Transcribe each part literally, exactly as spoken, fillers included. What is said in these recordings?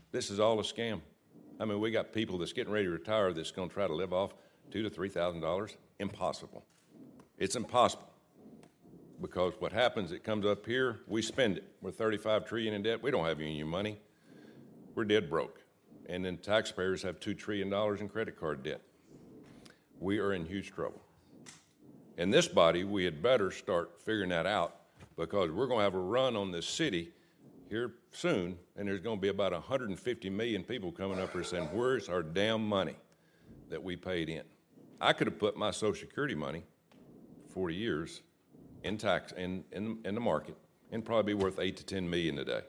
This is all a scam. I mean, we got people that's getting ready to retire that's going to try to live off two to three thousand dollars. Impossible. It's impossible. Because what happens, it comes up here, we spend it. We're thirty-five trillion dollars in debt. We don't have union money. We're dead broke. And then taxpayers have two trillion dollars in credit card debt. We are in huge trouble. In this body, we had better start figuring that out, because we're going to have a run on this city here soon, and there's going to be about one hundred fifty million people coming up here saying, where's our damn money that we paid in? I could have put my Social Security money forty years in tax in, in in the market and probably be worth eight to ten million today.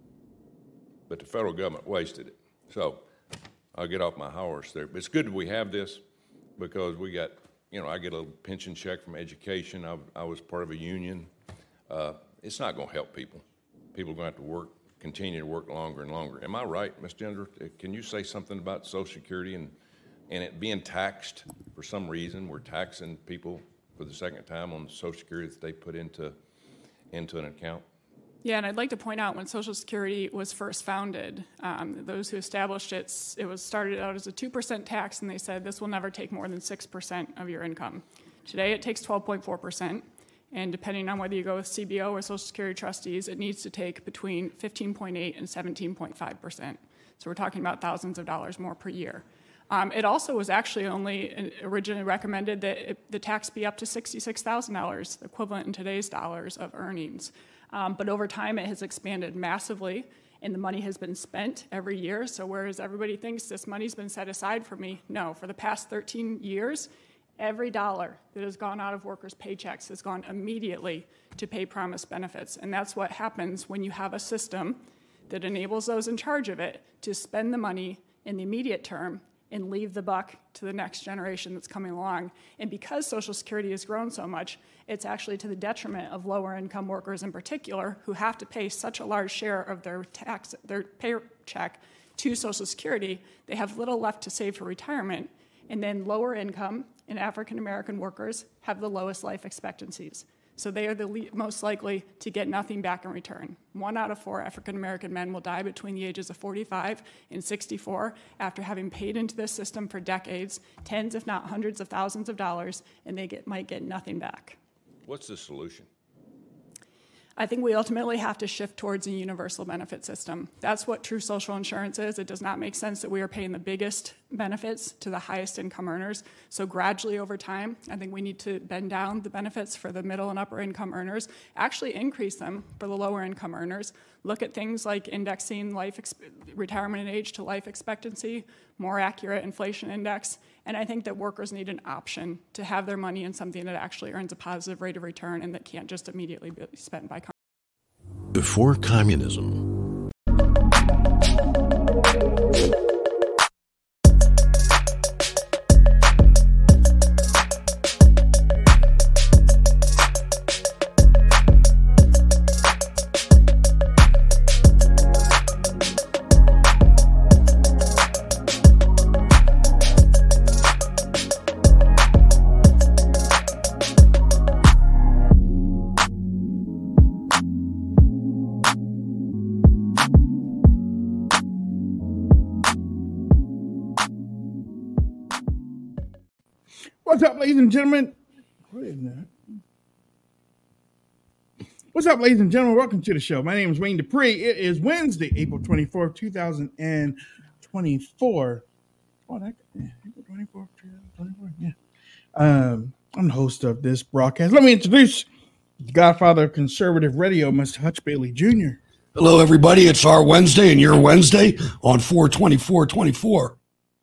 But the federal government wasted it. So I'll get off my horse there. But it's good that we have this, because we got, you know, I get a little pension check from education. I, I was part of a union. Uh, it's not going to help people. People are going to have to work, continue to work longer and longer. Am I right, Miz Ginger? Can you say something about Social Security and, and it being taxed for some reason? We're taxing people for the second time on Social Security that they put into into an account? Yeah, and I'd like to point out when Social Security was first founded, um, those who established it, it was started out as a two percent tax, and they said this will never take more than six percent of your income. Today it takes twelve point four percent, and depending on whether you go with C B O or Social Security trustees, it needs to take between fifteen point eight and seventeen point five percent. So we're talking about thousands of dollars more per year. Um, it also was actually only originally recommended that it, the tax be up to sixty-six thousand dollars, equivalent in today's dollars of earnings. Um, but over time, it has expanded massively, and the money has been spent every year. So whereas everybody thinks this money's been set aside for me, no, for the past thirteen years, every dollar that has gone out of workers' paychecks has gone immediately to pay promised benefits. And that's what happens when you have a system that enables those in charge of it to spend the money in the immediate term and leave the buck to the next generation that's coming along. And because Social Security has grown so much, it's actually to the detriment of lower income workers in particular, who have to pay such a large share of their tax, their paycheck to Social Security. They have little left to save for retirement. And then lower income and African American workers have the lowest life expectancies. So they are the le- most likely to get nothing back in return. One out of four African American men will die between the ages of forty-five and sixty-four after having paid into this system for decades, tens if not hundreds of thousands of dollars, and they get, might get nothing back. What's the solution? I think we ultimately have to shift towards a universal benefit system. That's what true social insurance is. It does not make sense that we are paying the biggest benefits to the highest income earners. So gradually over time, I think we need to bend down the benefits for the middle and upper income earners, actually increase them for the lower income earners. Look at things like indexing life ex- retirement age to life expectancy, more accurate inflation index. And I think that workers need an option to have their money in something that actually earns a positive rate of return and that can't just immediately be spent by companies. Before communism. What's up, ladies and gentlemen? What is that? What's up, ladies and gentlemen? Welcome to the show. My name is Wayne Dupree. It is Wednesday, April twenty-fourth, two thousand twenty-four. Oh, that, yeah, April twenty-fourth, two thousand twenty-four, yeah. Um, I'm the host of this broadcast. Let me introduce the godfather of conservative radio, Mister Hutch Bailey Junior Hello, everybody. It's our Wednesday and your Wednesday on four twenty-four twenty-four.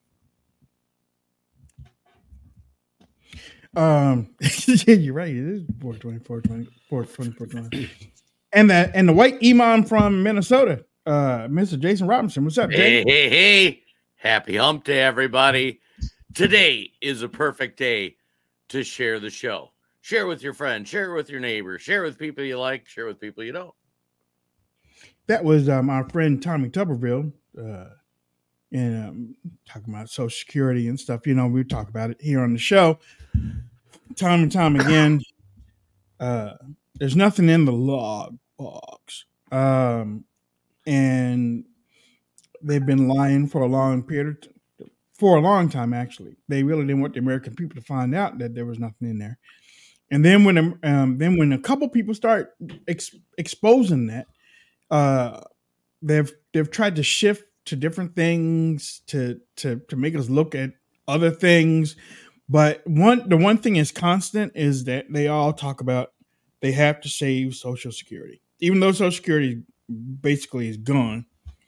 Um, yeah, you're right. It is four twenty-four, twenty-four, twenty-four, twenty-four. And the and the white imam from Minnesota, uh, Mister Jason Robinson. What's up, Hey, Jay? hey, hey. Happy hump day, everybody. Today is a perfect day to share the show. Share with your friends, share it with your neighbors, share with people you like, share with people you don't. That was um, our friend Tommy Tuberville, uh, and um, talking about Social Security and stuff. You know, we talk about it here on the show time and time again. Uh, there's nothing in the log logs, um, and they've been lying for a long period of time. For a long time, actually. They really didn't want the American people to find out that there was nothing in there. And then when um, then when a couple people start ex- exposing that, uh, they've they've tried to shift to different things to to to make us look at other things. But one the one thing is constant is that they all talk about they have to save Social Security, even though Social Security basically is gone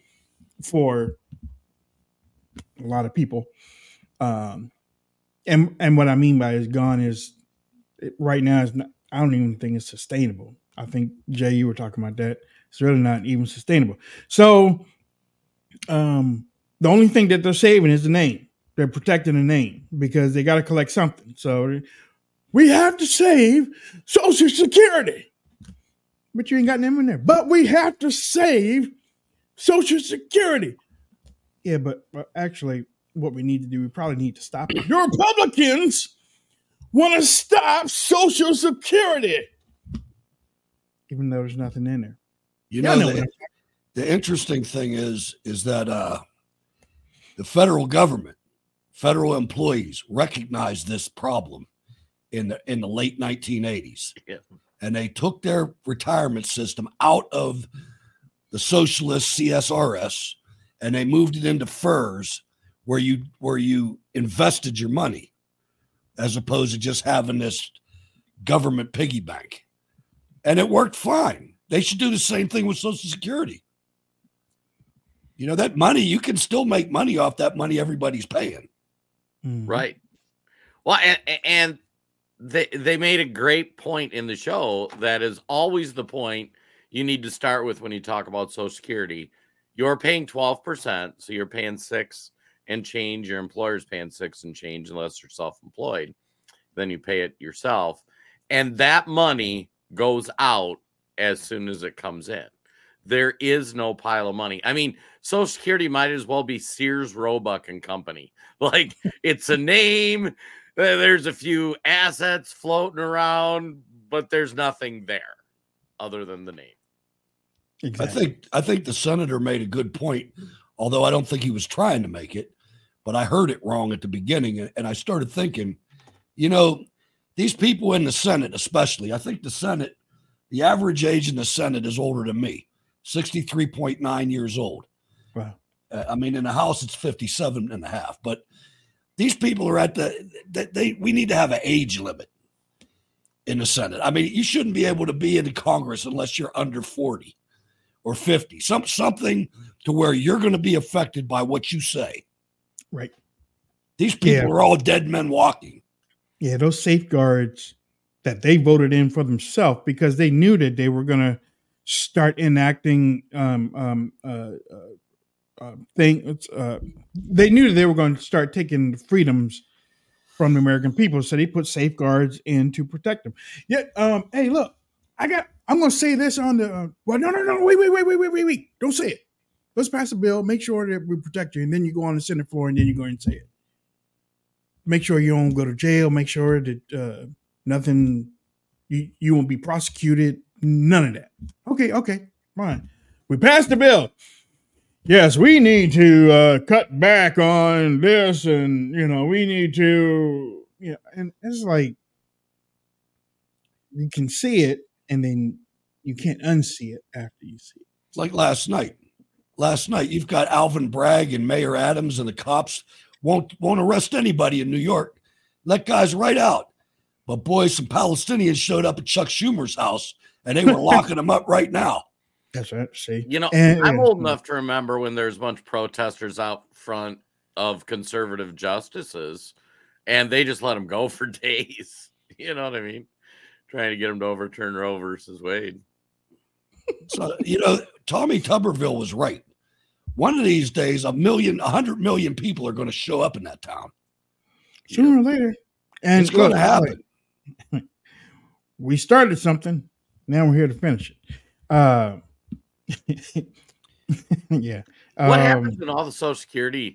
for a lot of people. Um, and and what I mean by is gone is it, right now is not, I don't even think it's sustainable. I think Jay, you were talking about that. It's really not even sustainable. So um, the only thing that they're saving is the name. They're protecting the name because they got to collect something. So we have to save Social Security, but you ain't got them in there. But we have to save Social Security. Yeah, but, but actually, what we need to do, we probably need to stop it. The Republicans want to stop Social Security, even though there's nothing in there. You Yeah, know, I know the, what the interesting thing is, is that uh, the federal government, federal employees recognized this problem in the in the late nineteen eighties, Yeah. and they took their retirement system out of the socialist C S R S, and they moved it into F E R S, where you where you invested your money, as opposed to just having this government piggy bank, and it worked fine. They should do the same thing with Social Security. You know, that money, you can still make money off that money everybody's paying. Mhm. Right. Well, and, and they they made a great point in the show that is always the point you need to start with when you talk about Social Security. You're paying twelve percent, so you're paying six and change. Your employer's paying six and change unless you're self-employed. Then you pay it yourself. And that money goes out as soon as it comes in. There is no pile of money. I mean, Social Security might as well be Sears, Roebuck and Company. Like, it's a name. uh, There's a few assets floating around, but there's nothing there other than the name. I think I think the senator made a good point, although I don't think he was trying to make it, but I heard it wrong at the beginning, and- and I started thinking, you know, these people in the Senate, especially, I think the Senate, the average age in the Senate is older than me, sixty-three point nine years old. Wow. Uh, I mean, in the House, it's fifty-seven and a half, but these people are at the, they, they we need to have an age limit in the Senate. I mean, you shouldn't be able to be in the Congress unless you're under forty or fifty, some something to where you're going to be affected by what you say. Right. These people Yeah. are all dead men walking. Yeah, those safeguards that they voted in for themselves because they knew that they were going to start enacting um, um, uh, uh, uh, things. Uh, they knew that they were going to start taking freedoms from the American people, so they put safeguards in to protect them. Yet, um, hey, look, I got. I'm going to say this on the. Uh, well, no, no, no, wait, wait, wait, wait, wait, wait, wait. Don't say it. Let's pass a bill. Make sure that we protect you, and then you go on the Senate floor, and then you go and say it. Make sure you don't go to jail. Make sure that uh, nothing, you, you won't be prosecuted. None of that. Okay, okay, fine. We passed the bill. Yes, we need to uh, cut back on this, and you know, we need to, you know, and it's like you can see it, and then you can't unsee it after you see it. It's like last night. Last night, you've got Alvin Bragg and Mayor Adams and the cops won't won't arrest anybody in New York. Let guys right out. But boy, some Palestinians showed up at Chuck Schumer's house, and they were locking them up right now. That's right. See, You know, And- I'm old enough to remember when there's a bunch of protesters out front of conservative justices, and they just let them go for days. You know what I mean? Trying to get them to overturn Roe versus Wade. So, you know, Tommy Tuberville was right. One of these days, a million, a hundred million people are going to show up in that town. sooner or later, and It's going to look, happen. we started something. Now we're here to finish it. Uh, yeah. What Um, happens when all the Social Security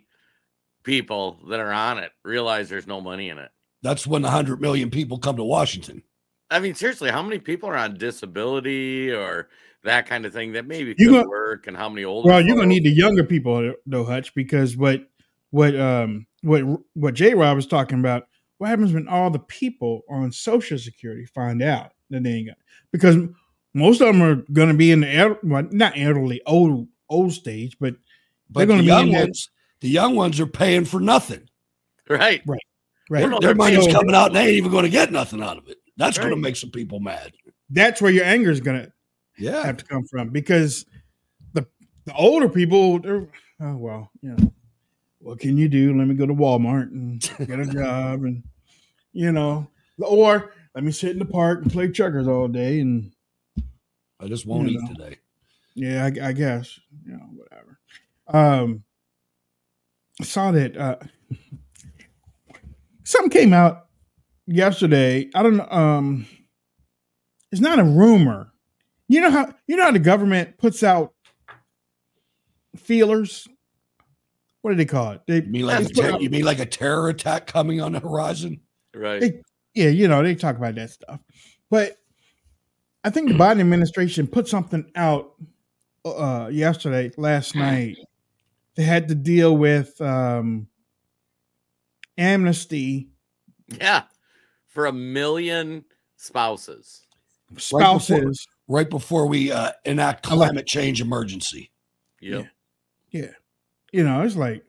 people that are on it realize there's no money in it? That's when a hundred million people come to Washington. I mean, seriously, how many people are on disability or that kind of thing that maybe You could gonna- work, and how many older? Well, you're gonna folks? need the younger people though, Hutch, because what what um what what J Rob was talking about. What happens when all the people on Social Security find out that they ain't got? Because most of them are going to be in the el- well, not elderly old old stage, but But they're going the to be young in that. ones, the young ones are paying for nothing. Right. Right. Well, no, Their they're money's paying- coming out, and they ain't even going to get nothing out of it. That's going Right. to make some people mad. That's where your anger is going to Yeah. have to come from, because the the older people, they're, oh well, you know, what can you do? Let me go to Walmart and get a job, and you know, or let me sit in the park and play checkers all day, and I just won't You eat know. today. yeah, I, I guess, you know, whatever. Um, I saw that uh, something came out yesterday. I don't know. Um, it's not a rumor. You know how you know how the government puts out feelers. What do they call it? They, You mean like a they put ter- out- you mean like a terror attack coming on the horizon? Right. They- yeah, you know, they talk about that stuff. But I think the Biden administration put something out uh, yesterday, last night. They had to deal with um, amnesty, Yeah. For a million spouses. spouses. Right before we uh, enact climate change emergency. Yep. Yeah. You know, it's like,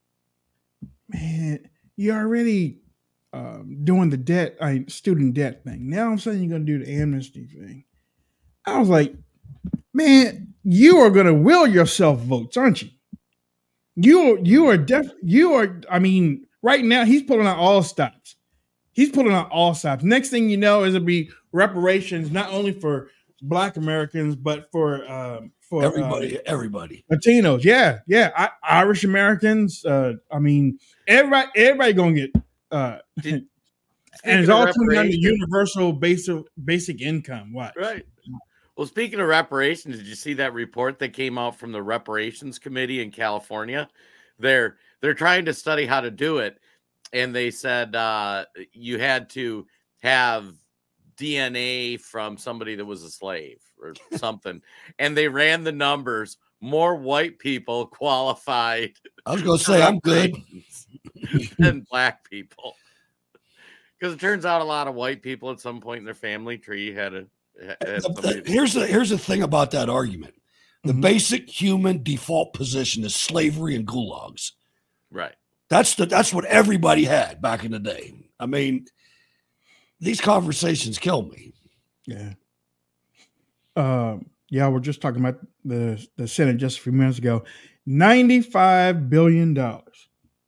man, you're already um, doing the debt, I student debt thing. Now I'm saying you're going to do the amnesty thing. I was like, man, you are going to will yourself votes, aren't you? You, you are def, you are, I mean, right now he's pulling out all stops. He's pulling out all stops. Next thing you know is it'll be reparations, not only for Black Americans, but for, um, for Everybody, uh, everybody. Latinos, yeah, yeah, I, Irish Americans. Uh, I mean, everybody, everybody gonna get, uh, Did- and it's Speaking all of coming down to reparations- universal basic basic income. What? Right. Well, speaking of reparations, did you see that report that came out from the Reparations Committee in California? They're they're trying to study how to do it, and they said uh, you had to have D N A from somebody that was a slave or something, and they ran the numbers. More white people qualified I was going to say, I'm good. than Black people, because it turns out a lot of white people at some point in their family tree had a. Had The- somebody- the- here's the here's the thing about that argument. The Mhm. basic human default position is slavery and gulags. right. That's the that's what everybody had back in the day. I mean, these conversations kill me. Yeah. Um. Yeah, we're just talking about the the Senate just a few minutes ago. Ninety-five billion dollars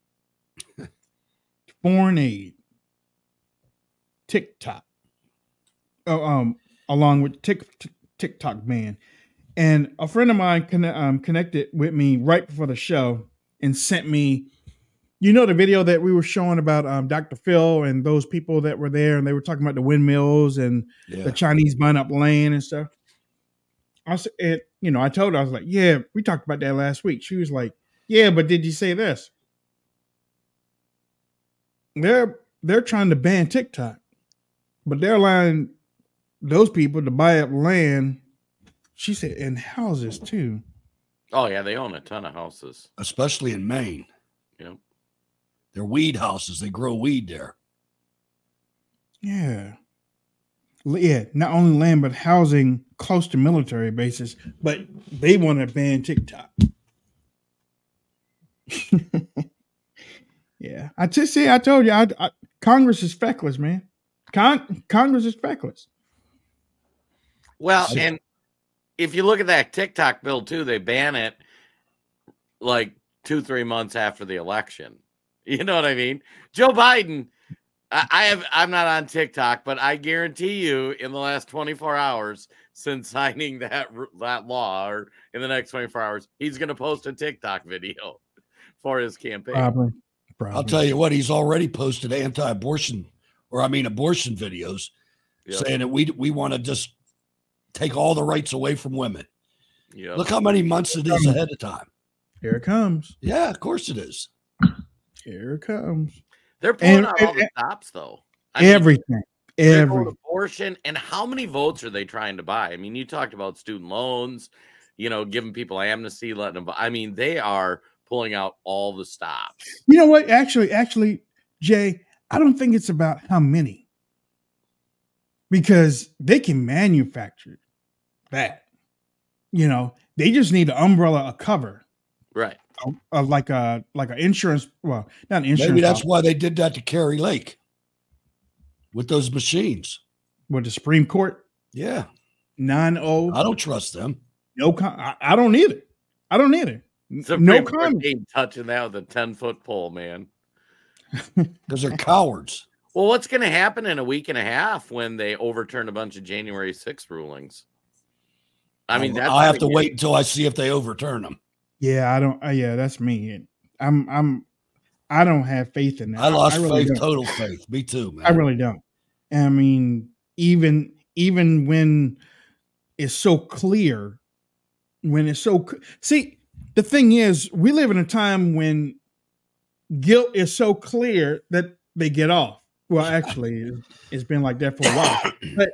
foreign aid. TikTok. Oh, um, along with Tik TikTok ban, and a friend of mine conne- um, connected with me right before the show and sent me, you know, the video that we were showing about um, Doctor Phil and those people that were there, and they were talking about the windmills and Yeah. the Chinese buying up land and stuff. I said, it, you know, I told her, I was like, yeah, we talked about that last week. She was like, yeah, but did you say this? They're they're trying to ban TikTok, but they're allowing those people to buy up land. She said, and houses too. Oh yeah, they own a ton of houses. Especially in Maine. Yep. They're weed houses. They grow weed there. Yeah. L- Yeah, not only land, but housing close to military bases, but they want to ban TikTok. Yeah. I just say, I told you, I, I, Congress is feckless, man. Con- Congress is feckless. Well, I- and if you look at that TikTok bill too, they ban it like two, three months after the election. You know what I mean? Joe Biden, I, I have, I'm not on TikTok, but I guarantee you, in the last twenty-four hours since signing that r- that law, or in the next twenty-four hours, he's going to post a TikTok video for his campaign. Probably. Probably. I'll tell you what, he's already posted anti-abortion, or I mean abortion videos, Yep. saying that we we want to just take all the rights away from women. Yep. Look how many months it is ahead of time. Here it comes. Yeah, of course it is. Here it comes. They're pulling and- out all and- the stops, though. I mean, Everything. They're going Every abortion, and how many votes are they trying to buy? I mean, you talked about student loans, you know, giving people amnesty, letting them. buy- I mean, they are pulling out all the stops. you know what? Actually, actually, Jay, I don't think it's about how many. Because they can manufacture that. You know, they just need an umbrella, a cover. Right. Of, of like a like an insurance, well, not an insurance. Maybe that's policy, why they did that to Kerry Lake with those machines. with the Supreme Court Yeah, nine oh. I don't trust them. No, com- I, I don't either. I don't either. Supreme No Court comment. ain't touching that with a ten foot pole, man. Because they're cowards. Well, what's going to happen in a week and a half when they overturn a bunch of January sixth rulings? I mean, that's I have to gonna get- wait until I see if they overturn them. Yeah, I don't. Uh, yeah, that's me. I'm. I'm. I don't have faith in that. I lost really faith, don't. total faith. Me too, man. I really don't. I mean, even even when it's so clear, when it's so c- see, the thing is, we live in a time when guilt is so clear that they get off. Well, actually, it's been like that for a while. But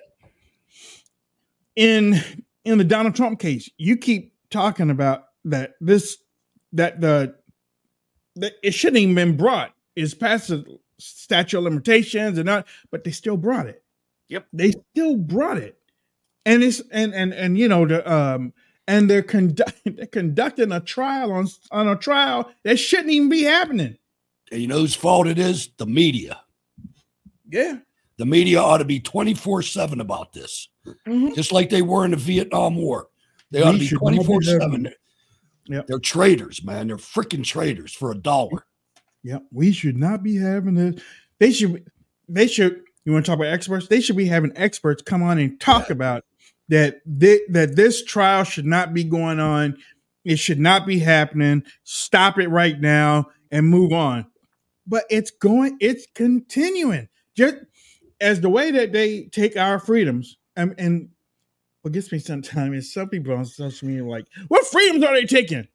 in in the Donald Trump case, you keep talking about that this that the that it shouldn't even been brought. It's past the statute of limitations and not, but they still brought it. Yep. They still brought it. And it's and and and you know the um and they're conducting they're conducting a trial on on a trial that shouldn't even be happening. And you know whose fault it is? The media. Yeah. The media ought to be twenty-four seven about this, Mhm. just like they were in the Vietnam War. They ought We to be should not be twenty-four seven. having- Yep. They're traitors, man. They're freaking traitors for a dollar. Yeah, we should not be having this. They should. They should. You want to talk about experts? They should be having experts come on and talk about that. They, that this trial should not be going on. It should not be happening. Stop it right now and move on. But it's going. It's continuing. Just as the way that they take our freedoms. And, and what gets me sometimes is some people on social media are like, "What freedoms are they taking?"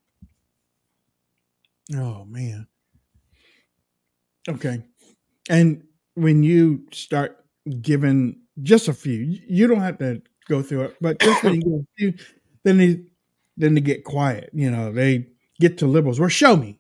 Oh man. Okay. And when you start giving just a few, you don't have to go through it, but just when you go a few, then they then they get quiet. You know, they get to liberals. Well, show me.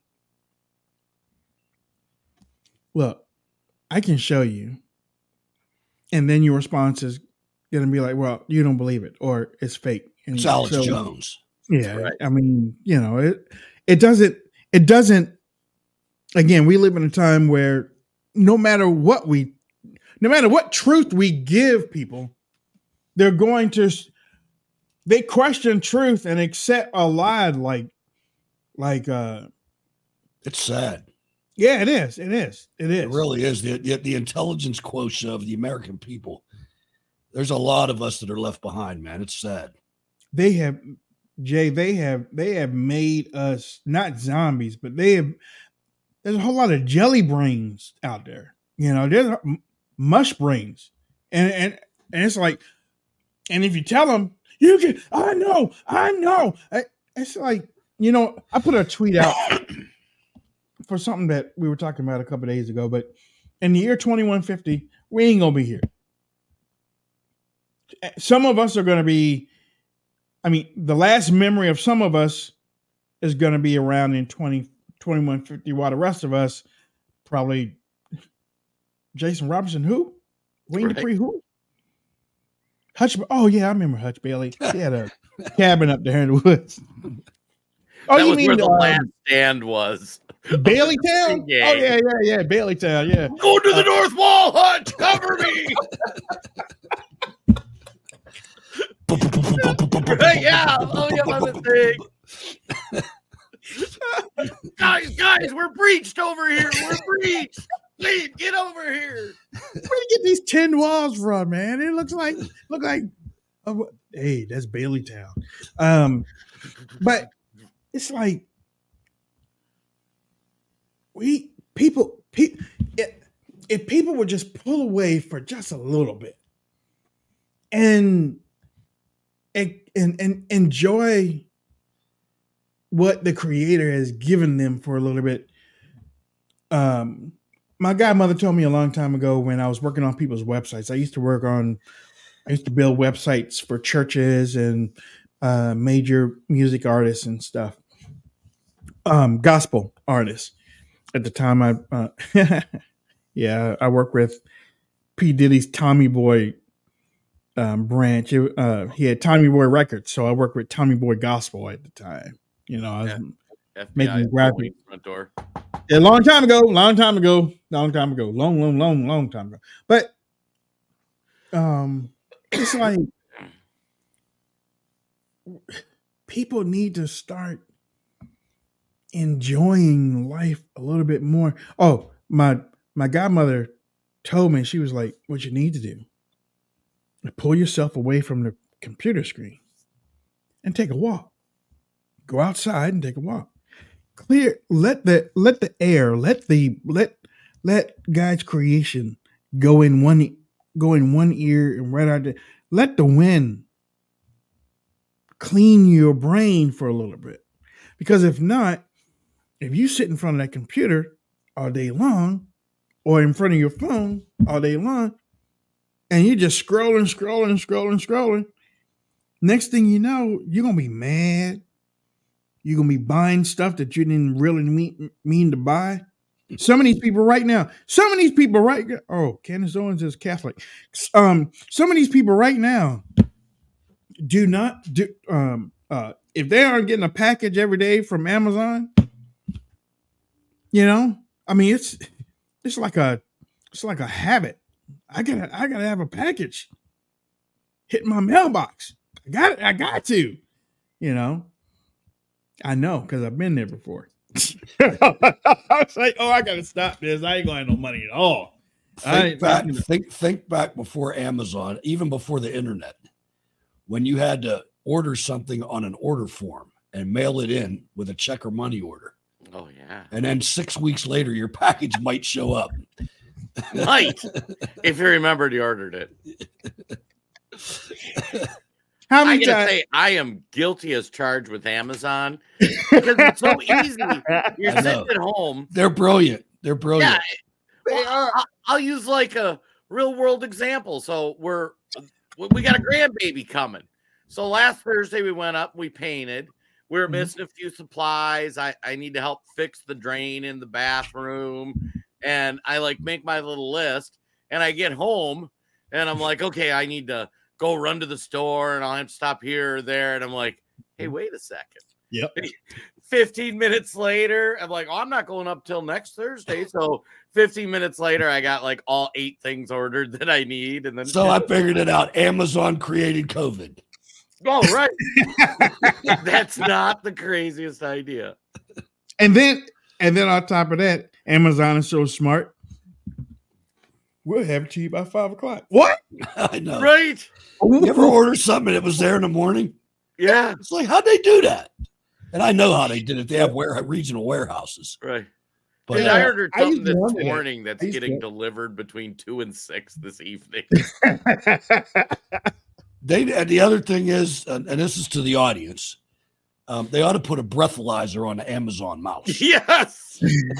Look, I can show you. And then your response is gonna be like, well, you don't believe it, or it's fake. And It's Alex so- Jones. yeah, Right. I mean, you know, it it doesn't it doesn't. Again, we live in a time where no matter what we, no matter what truth we give people, they're going to they question truth and accept a lie like like uh It's sad. yeah, it is, it is, it is. It really is. The, the, the intelligence quotient of the American people. There's a lot of us that are left behind, man. It's sad. They have Jay, they have they have made us not zombies, but they have. There's a whole lot of jelly brains out there. You know, there's m- mush brains, and and and it's like, and if you tell them, you can, I know, I know. I- It's like, you know, I put a tweet out for something that we were talking about a couple of days ago, but in the year twenty-one fifty, we ain't gonna be here. Some of us are gonna be. I mean, the last memory of some of us is gonna be around in twenty. twenty-one fifty, while the rest of us probably Jason Robinson, who? Wayne Right. Dupree, who? Hutch. Oh, yeah, I remember Hutch Bailey. He had a cabin up there in the woods. Oh, that you was mean where the um, last stand was. Bailey Town? Yeah. Oh, yeah, yeah, yeah. Bailey Town, yeah. Go to the North Wall, Hutch. Cover me. yeah. Oh, yeah, on the thing. guys, guys, we're breached over here. We're breached. Please get over here. Where do you get these tin walls from, man? It looks like look like oh, hey, that's Bailey Town. Um, but it's like we people pe- it, if people would just pull away for just a little bit and and and, and enjoy what the creator has given them for a little bit, um my godmother told me a long time ago when I was working on people's websites. I used to work on, I used to build websites for churches and uh, major music artists and stuff, um, gospel artists. At the time, I, uh, yeah, I worked with P. Diddy's Tommy Boy um, branch. It, uh, he had Tommy Boy Records, so I worked with Tommy Boy Gospel at the time. You know, I was yeah. F B I making graphic front door. A long time ago, long time ago, long time ago, long, long, long, long time ago. But um, it's like people need to start enjoying life a little bit more. Oh, my my godmother told me, she was like, what you need to do is pull yourself away from the computer screen and take a walk. Go outside and take a walk. Clear, let the let the air, let the let let God's creation go in one go in one ear and right out there. Let the wind clean your brain for a little bit. Because if not, if you sit in front of that computer all day long, or in front of your phone all day long, and you're just scrolling, scrolling, scrolling, scrolling, next thing you know, you're gonna be mad. You're going to be buying stuff that you didn't really mean, mean to buy. Some of these people right now, some of these people right oh, Candace Owens is Catholic. Um, some of these people right now do not do um uh if they aren't getting a package every day from Amazon, you know, I mean it's it's like a it's like a habit. I gotta I gotta have a package hit my mailbox. I got it, I got to, you know. I know, because I've been there before. I was like, oh, I got to stop this. I ain't going to have no money at all. Think back, think, think back before Amazon, even before the internet, when you had to order something on an order form and mail it in with a check or money order. Oh, yeah. And then six weeks later, your package might show up. Might, if you remembered you ordered it. How I many gotta times? say, I am guilty as charged with Amazon because it's so easy. You're I know. sitting at home. They're brilliant. They're brilliant. Yeah, well, I'll, I'll use like a real world example. So we're we got a grandbaby coming. So last Thursday we went up, we painted. We were missing a few supplies. I I need to help fix the drain in the bathroom, and I like make my little list. And I get home, and I'm like, okay, I need to go run to the store, and I'll have to stop here or there. And I'm like, hey, wait a second. Yep. fifteen minutes later, I'm like, oh, I'm not going up till next Thursday. So fifteen minutes later, I got like all eight things ordered that I need. And then So I figured it out. Amazon created COVID. oh, right. That's not the craziest idea. And then, and then on top of that, Amazon is so smart. We'll have it to you by five o'clock. What? I know. Right. You ever order something and it was there in the morning? Yeah. It's like, how'd they do that? And I know how they did it. They have ware- regional warehouses. Right. But Dude, uh, I ordered I used something to this wonder that. morning that's I used getting to- delivered between two and six this evening. they and the other thing is, and, and this is to the audience, um, they ought to put a breathalyzer on the Amazon mouse Yes.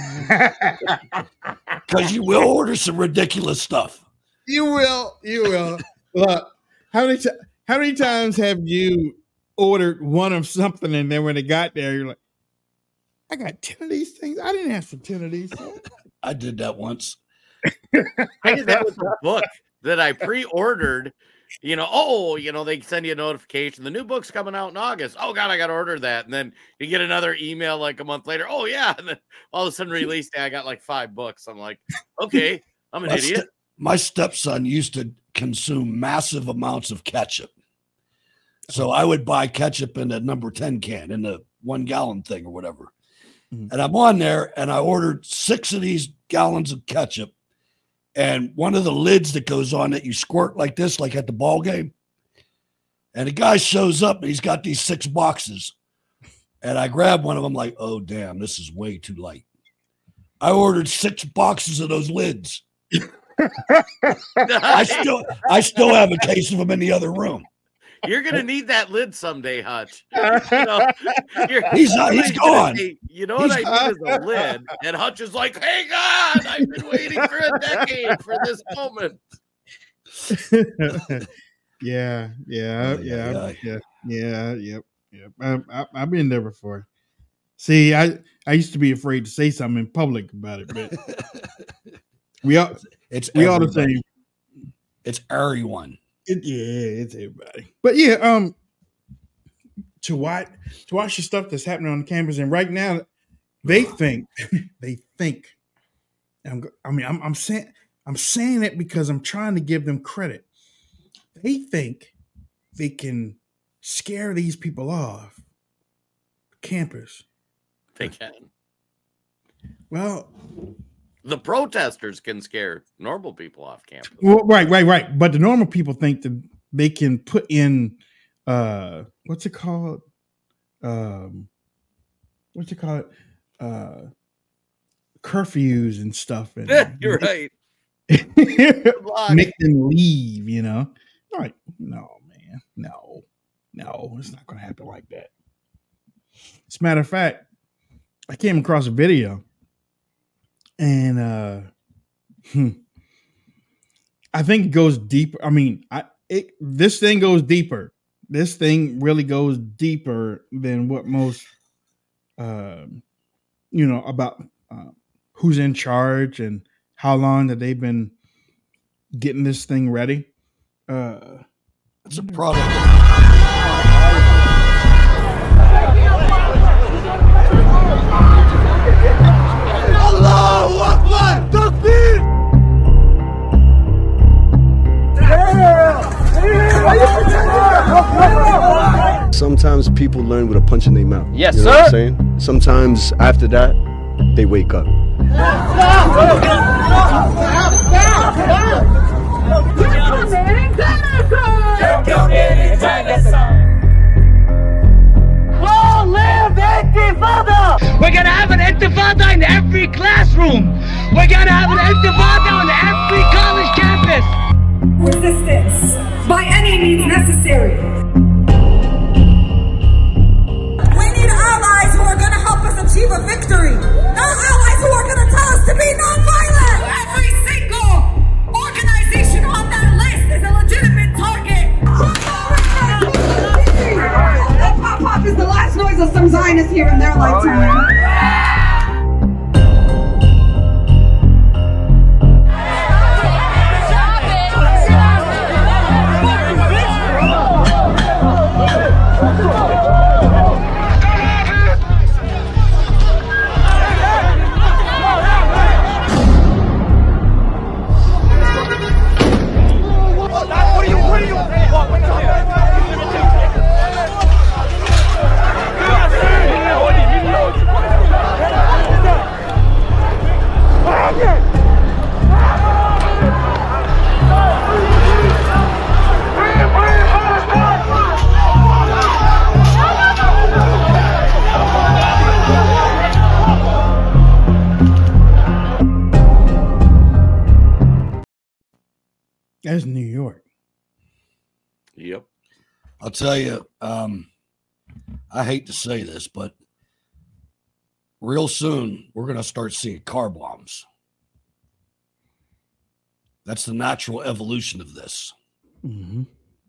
because you will order some ridiculous stuff. You will. You will. Look, how many t- how many times have you ordered one of something and then when it got there, you're like, I got ten of these things. I didn't ask for ten of these. I did that once. I did that with a book that I pre-ordered. You know, oh, you know, they send you a notification. The new book's coming out in August. Oh, God, I got to order that. And then you get another email like a month later. Oh, yeah. And then all of a sudden, release day, I got like five books. I'm like, okay, I'm an My idiot. ste- my stepson used to consume massive amounts of ketchup. So I would buy ketchup in the number ten can, in the one gallon thing or whatever. Mhm. And I'm on there and I ordered six of these gallons of ketchup. And one of the lids that goes on that you squirt like this, like at the ball game. And the guy shows up and he's got these six boxes. And I grab one of them like, oh, damn, this is way too light. I ordered six boxes of those lids. I still I still have a case of them in the other room. You're gonna need that lid someday, Hutch. You know, you're- He's not- he's somebody's gonna gone. say, you know what He's- I need is a lid, and Hutch is like, "Hang on, I've been waiting for a decade for this moment." yeah, yeah, yeah, yeah, yeah, yep, yep. I, I, I've been there before. See, I, I used to be afraid to say something in public about it, but we all It's we all the everybody. same. It's everyone. It, yeah, it's everybody. But yeah, um, to watch to watch the stuff that's happening on campus, and right now, they think they think. I'm, go- I mean, I'm, I'm saying I'm saying it because I'm trying to give them credit. They think they can scare these people off campus. They can. Well, The protesters can scare normal people off campus. well, right, right, right. But the normal people think that they can put in uh what's it called? Um what's it called? Uh curfews and stuff and You're right. make them leave, you know. Like, no, man. No. No, it's not gonna happen like that. As a matter of fact, I came across a video and uh hmm, I think it goes deeper. I mean, I it this thing goes deeper. This thing really goes deeper than what most um you know about uh, who's in charge and how long that they've been getting this thing ready. Uh It's a product. Allahu Akbar! Takbir! Sometimes people learn with a punch in their mouth. Yes, you know What I'm sir. saying? Sometimes after that, they wake up. Long live Intifada! We're gonna have an Intifada in every classroom. We're gonna have an Intifada on every college campus. Resistance by any means necessary. We need allies who are going to help us achieve a victory, not allies who are going to tell us to be nonviolent. Every single organization on that list is a legitimate target. That pop pop is the last noise of some Zionists here in their lifetime. That's New York. Yep. I'll tell you, um, I hate to say this, but real soon we're going to start seeing car bombs. That's the natural evolution of this. Mm-hmm.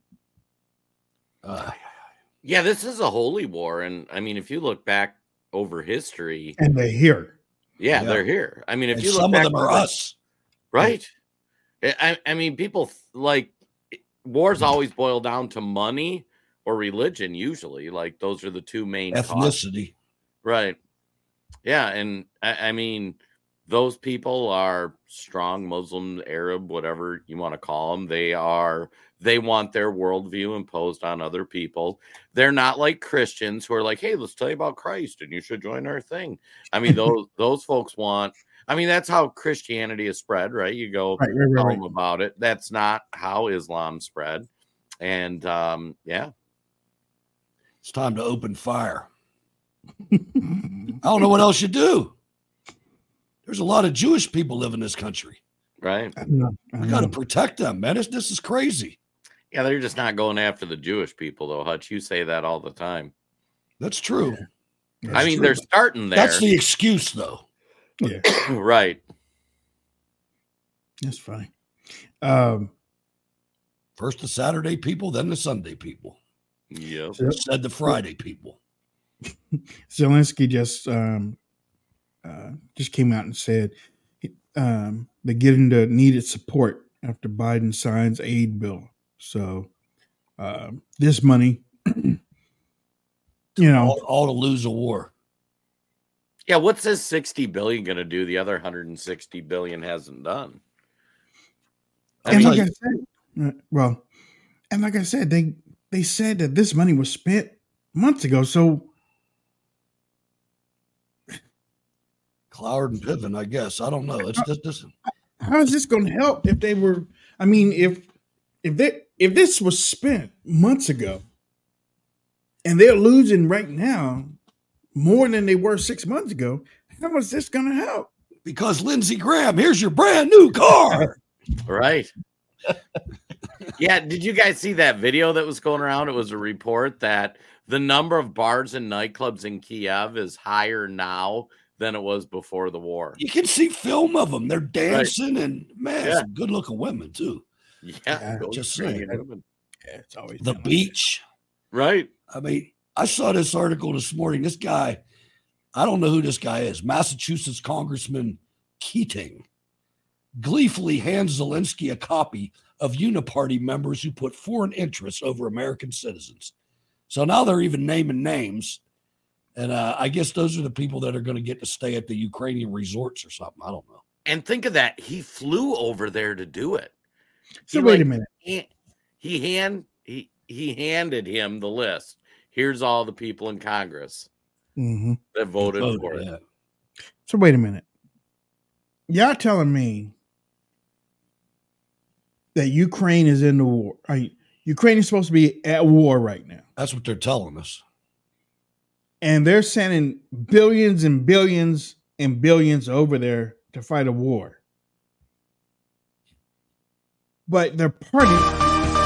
Uh, Yeah, this is a holy war, and I mean, if you look back over history, And they're here. yeah, Yeah. they're here. I mean, if and you look some of back them are over- us. right? I, I mean, people th- like wars always boil down to money or religion. Usually, like those are the two main causes. Ethnicity. Right. Yeah. And I, I mean, those people are strong Muslim, Arab, whatever you want to call them. They are, they want their worldview imposed on other people. They're not like Christians who are like, hey, let's tell you about Christ and you should join our thing. I mean, those, those folks want, I mean, that's how Christianity is spread, right? You go Right, right, right, tell right. them about it. That's not how Islam spread. And um, yeah. It's time to open fire. I don't know what else you do. There's a lot of Jewish people live in this country. Right. I know, I We got to know. protect them, man. This, this is crazy. Yeah, they're just not going after the Jewish people, though, Hutch. You say that all the time. That's true. That's I mean, true. they're starting there. That's the excuse, though. Yeah, right. that's funny. Um, First the Saturday people, then the Sunday people. Yep. Said the Friday people. Zelensky just um, uh, just came out and said um, they're getting the needed support after Biden signs aid bill. So um, this money, you know, all, all to lose a war. Yeah, what's this sixty billion going to do? The other one hundred sixty billion hasn't done. I and mean, like I said, uh, well, and like I said, they they said that this money was spent months ago. So Cloward and Piven, I guess. I don't know. It's just this. how is this going to help if they were? I mean, if if they if this was spent months ago, and they're losing right now more than they were six months ago, how is this going to help? Because Lindsey Graham, here's your brand new car. Right. Yeah. Did you guys see that video that was going around? It was a report that the number of bars and nightclubs in Kiev is higher now than it was before the war. You can see film of them. They're dancing, right. And man, Yeah. some good looking women too. Yeah. Yeah, those just Ukrainian saying. women. Yeah, it's always The been like beach. Right. I mean, I saw this article this morning. This guy, I don't know who this guy is. Massachusetts Congressman Keating gleefully hands Zelensky a copy of Uniparty members who put foreign interests over American citizens. So now they're even naming names. And uh, I guess those are the people that are going to get to stay at the Ukrainian resorts or something. I don't know. And think of that. He flew over there to do it. So He, wait like, a minute. He, he hand he he handed him the list. Here's all the people in Congress Mm-hmm. that voted Oh, for it. yeah. So wait a minute. Y'all telling me that Ukraine is in the war? Right? Ukraine is supposed to be at war right now, That's what they're telling us. and they're sending billions and billions and billions over there to fight a war. But their party.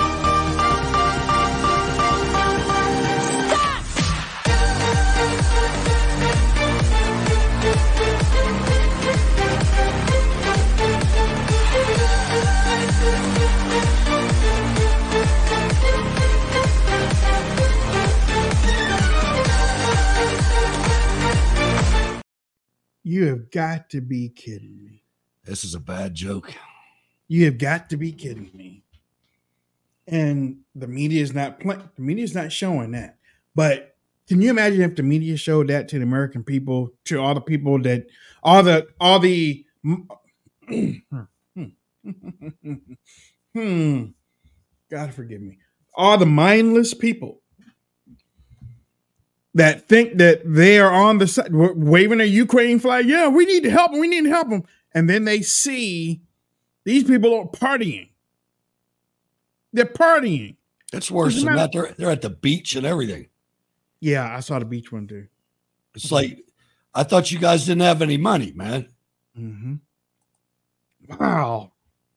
You have got to be kidding me. This is a bad joke. You have got to be kidding me. And the media is not playing. The media is not showing that. But can you imagine if the media showed that to the American people, to all the people that, all the, all the, hmm, God forgive me, all the mindless people that think that they are on the side, waving a Ukraine flag. Yeah, we need to help them. We need to help them. And then they see these people are partying. They're partying. It's worse Doesn't than matter- that. They're, they're at the beach and everything. Yeah, I saw the beach one too. It's like, I thought you guys didn't have any money, man. Mm-hmm. Wow.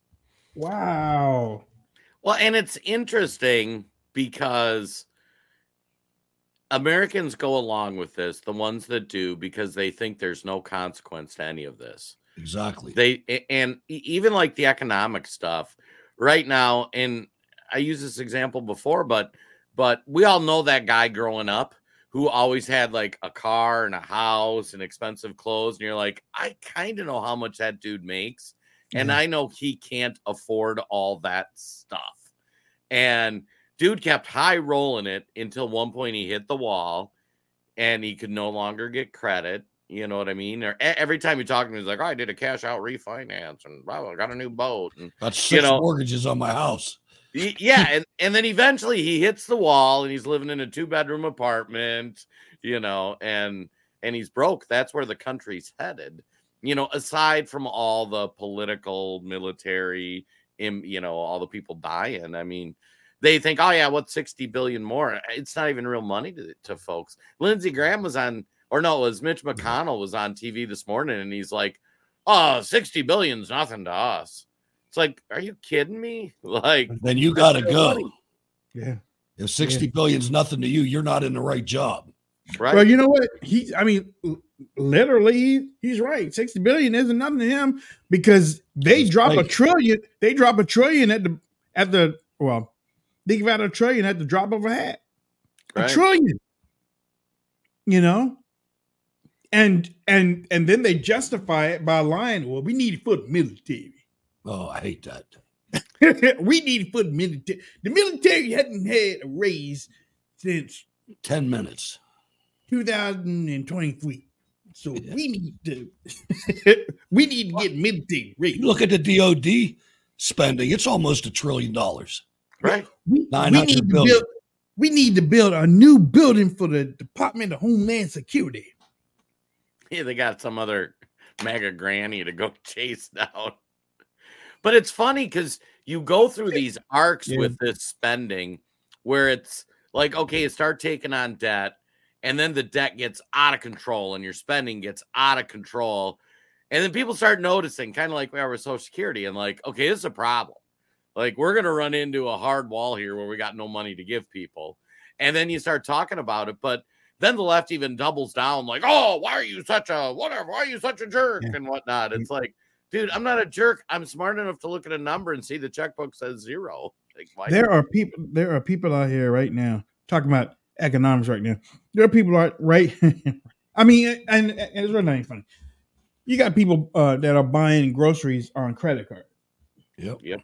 Wow. Well, and it's interesting because Americans go along with this, the ones that do, because they think there's no consequence to any of this. Exactly. They and even like the economic stuff right now, and I used this example before, but but we all know that guy growing up who always had like a car and a house and expensive clothes, and you're like, I kind of know how much that dude makes, and Yeah. I know he can't afford all that stuff. And dude kept high rolling it until one point he hit the wall, and he could no longer get credit. You know what I mean? Or e- every time you talk to him, he's like, oh, I did a cash out refinance and blah, blah, I got a new boat. And Got six you know- mortgages on my house. y- yeah. and, and then eventually he hits the wall and he's living in a two bedroom apartment, you know, and, and he's broke. That's where the country's headed, you know, aside from all the political, military, im- you know, all the people dying. I mean, they think, oh yeah, what's sixty billion more? It's not even real money to, to folks. Lindsey Graham was on, or no, it was Mitch McConnell was on T V this morning, and he's like, oh, sixty billion's nothing to us. It's like, are you kidding me? Like, Then you got to that's go. money. Yeah. If sixty yeah. billion is nothing to you, you're not in the right job. Right. Well, you know what? He, I mean, literally, he's right. sixty billion isn't nothing to him because they That's drop right. a trillion. They drop a trillion at the, at the, well, think about a trillion at the drop of a hat. Right. A trillion. You know? And, and, and then they justify it by lying. Well, we need it for the military. Oh, I hate that. We need it for the military. The military hadn't had a raise since ten minutes. two thousand twenty-three. So yeah. we need to we need to get military raise. Look at the D O D spending. It's almost a trillion dollars. Right. We, we, need to build, we need to build a new building for the Department of Homeland Security. Yeah, they got some other mega granny to go chase down. But it's funny because you go through these arcs yeah. with this spending where it's like, okay, you start taking on debt, and then the debt gets out of control and your spending gets out of control. And then people start noticing, kind of like we are with Social Security, and like, okay, this is a problem. Like, we're going to run into a hard wall here where we got no money to give people. And then you start talking about it. But then the left even doubles down like, oh, why are you such a whatever? Why are you such a jerk yeah. and whatnot? It's like, dude, I'm not a jerk. I'm smart enough to look at a number and see the checkbook says zero. Like, why there are people. There are people out here right now talking about economics right now. There are people out right. I mean, and, and it's really not even funny. You got people uh, that are buying groceries on credit card. Yep. Yep.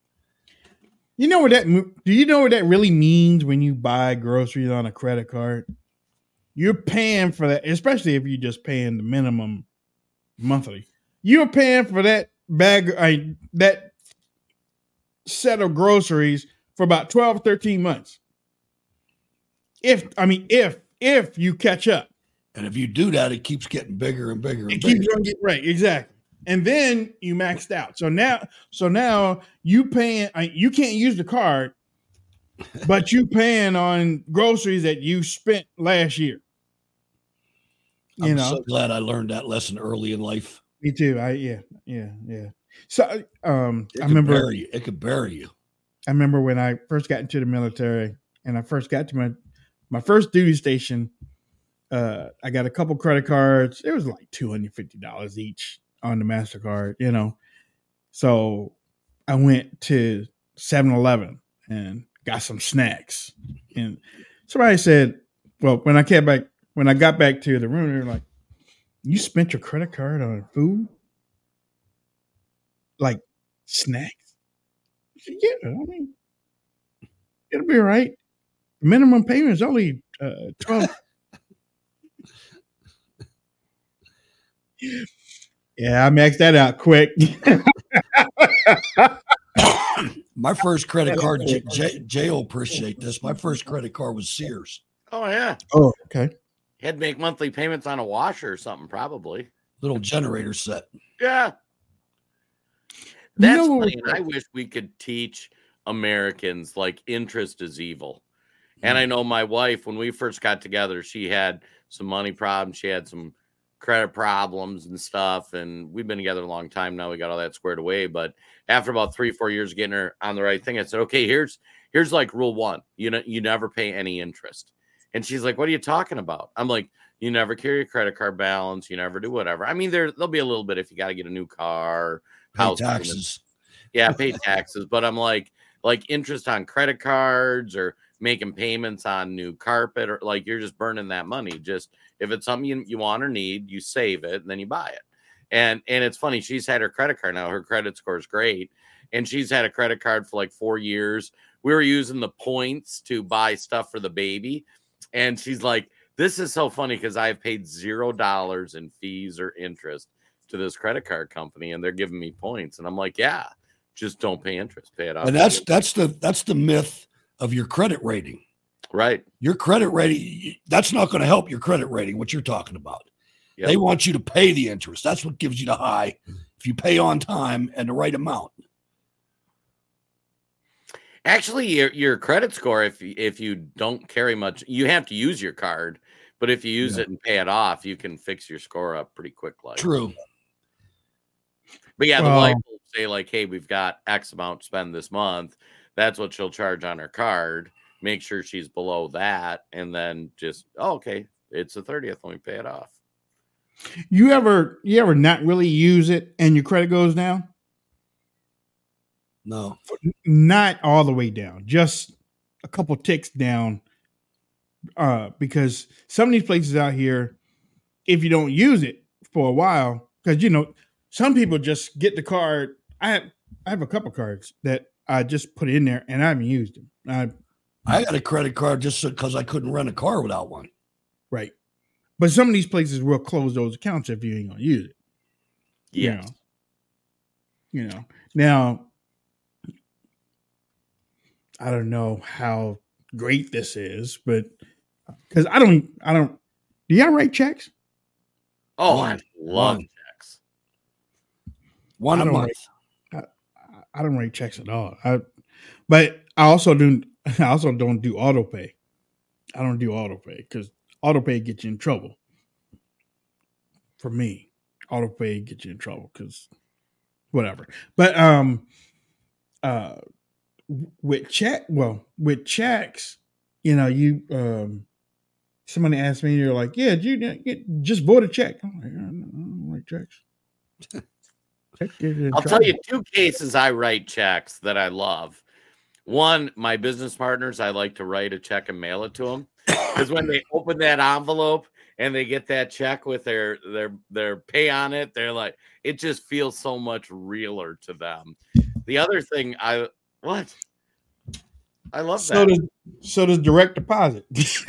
You know what that? Do you know what that really means when you buy groceries on a credit card? You're paying for that, especially if you're just paying the minimum monthly. You're paying for that bag, uh, that set of groceries for about twelve, thirteen months. If, I mean, if, if you catch up. And if you do that, it keeps getting bigger and bigger and it bigger. keeps going to get, right, exactly. And then you maxed out. So now, so now you paying, uh, you can't use the card, but you paying on groceries that you spent last year. You I'm know? so glad I learned that lesson early in life. Me too. I yeah, yeah, yeah. So um It I could remember bury you. It could bury you. I remember when I first got into the military and I first got to my my first duty station, uh, I got a couple credit cards. It was like two hundred fifty dollars each on the MasterCard, you know. So I went to seven eleven and got some snacks. And somebody said, well, when I came back, when I got back to the room, they were like, you spent your credit card on food? Like snacks? I said, yeah, I mean, it'll be all right. The minimum payment is only uh, twelve. Yeah, I maxed that out quick. My first credit card, Jay, Jay, Jay will appreciate this. My first credit card was Sears. Oh, yeah. Oh, okay. You had to make monthly payments on a washer or something, probably. Little generator set. Yeah. That's You know, funny. And I wish we could teach Americans like interest is evil. And I know my wife, when we first got together, she had some money problems. She had some credit problems and stuff. And we've been together a long time now. We got all that squared away. But after about three, four years getting her on the right thing, I said, okay, here's here's like rule one. You know, you never pay any interest. And she's like, what are you talking about? I'm like, you never carry a credit card balance. You never do whatever. I mean, there, there'll be a little bit if you got to get a new car, Pay house taxes. Yeah, pay taxes. But I'm like, like interest on credit cards or making payments on new carpet, or like you're just burning that money. Just if it's something you, you want or need, you save it and then you buy it. And and it's funny, she's had her credit card now. Her credit score is great. And she's had a credit card for like four years. We were using the points to buy stuff for the baby. And she's like, this is so funny because I've paid zero dollars in fees or interest to this credit card company, and they're giving me points. And I'm like, yeah, just don't pay interest, pay it off. And that's that's the that's the myth of your credit rating. Right. Your credit rating, that's not going to help your credit rating, what you're talking about. Yep. They want you to pay the interest. That's what gives you the high if you pay on time and the right amount. Actually, your your credit score, if if you don't carry much, you have to use your card. But if you use Yeah. it and pay it off, you can fix your score up pretty quick. Like True. But yeah, the Well- wife will say like, "Hey, we've got X amount to spend this month." that's what she'll charge on her card. Make sure she's below that, and then just, oh, okay, it's the thirtieth. Let me pay it off. You ever, you ever not really use it and your credit goes down? No. Not all the way down, just a couple ticks down. Uh, because some of these places out here, if you don't use it for a while, because you know, some people just get the card. I have, I have a couple cards that I just put in there and I haven't used them. I, I got a credit card just because I couldn't rent a car without one. Right. But some of these places will close those accounts if you ain't gonna use it. Yeah. You know. You know. Now, I don't know how great this is, but because I don't, I don't. Do y'all write checks? Oh, One. I love One. checks. One I a don't month. write- I, I don't write checks at all. I, but I also do. I also don't do auto pay. I don't do auto pay because auto pay gets you in trouble. For me, auto pay gets you in trouble because whatever. But um, uh, with check, well, with checks, you know, you um, somebody asked me, you're like, yeah, you, you just vote a check. I'm like, I don't, I don't write checks. Check get you in I'll trouble. tell you two cases I write checks that I love. One, my business partners, I like to write a check and mail it to them because when they open that envelope and they get that check with their their their pay on it, they're like, it just feels so much realer to them. The other thing, I what I love So that. does so does direct deposit.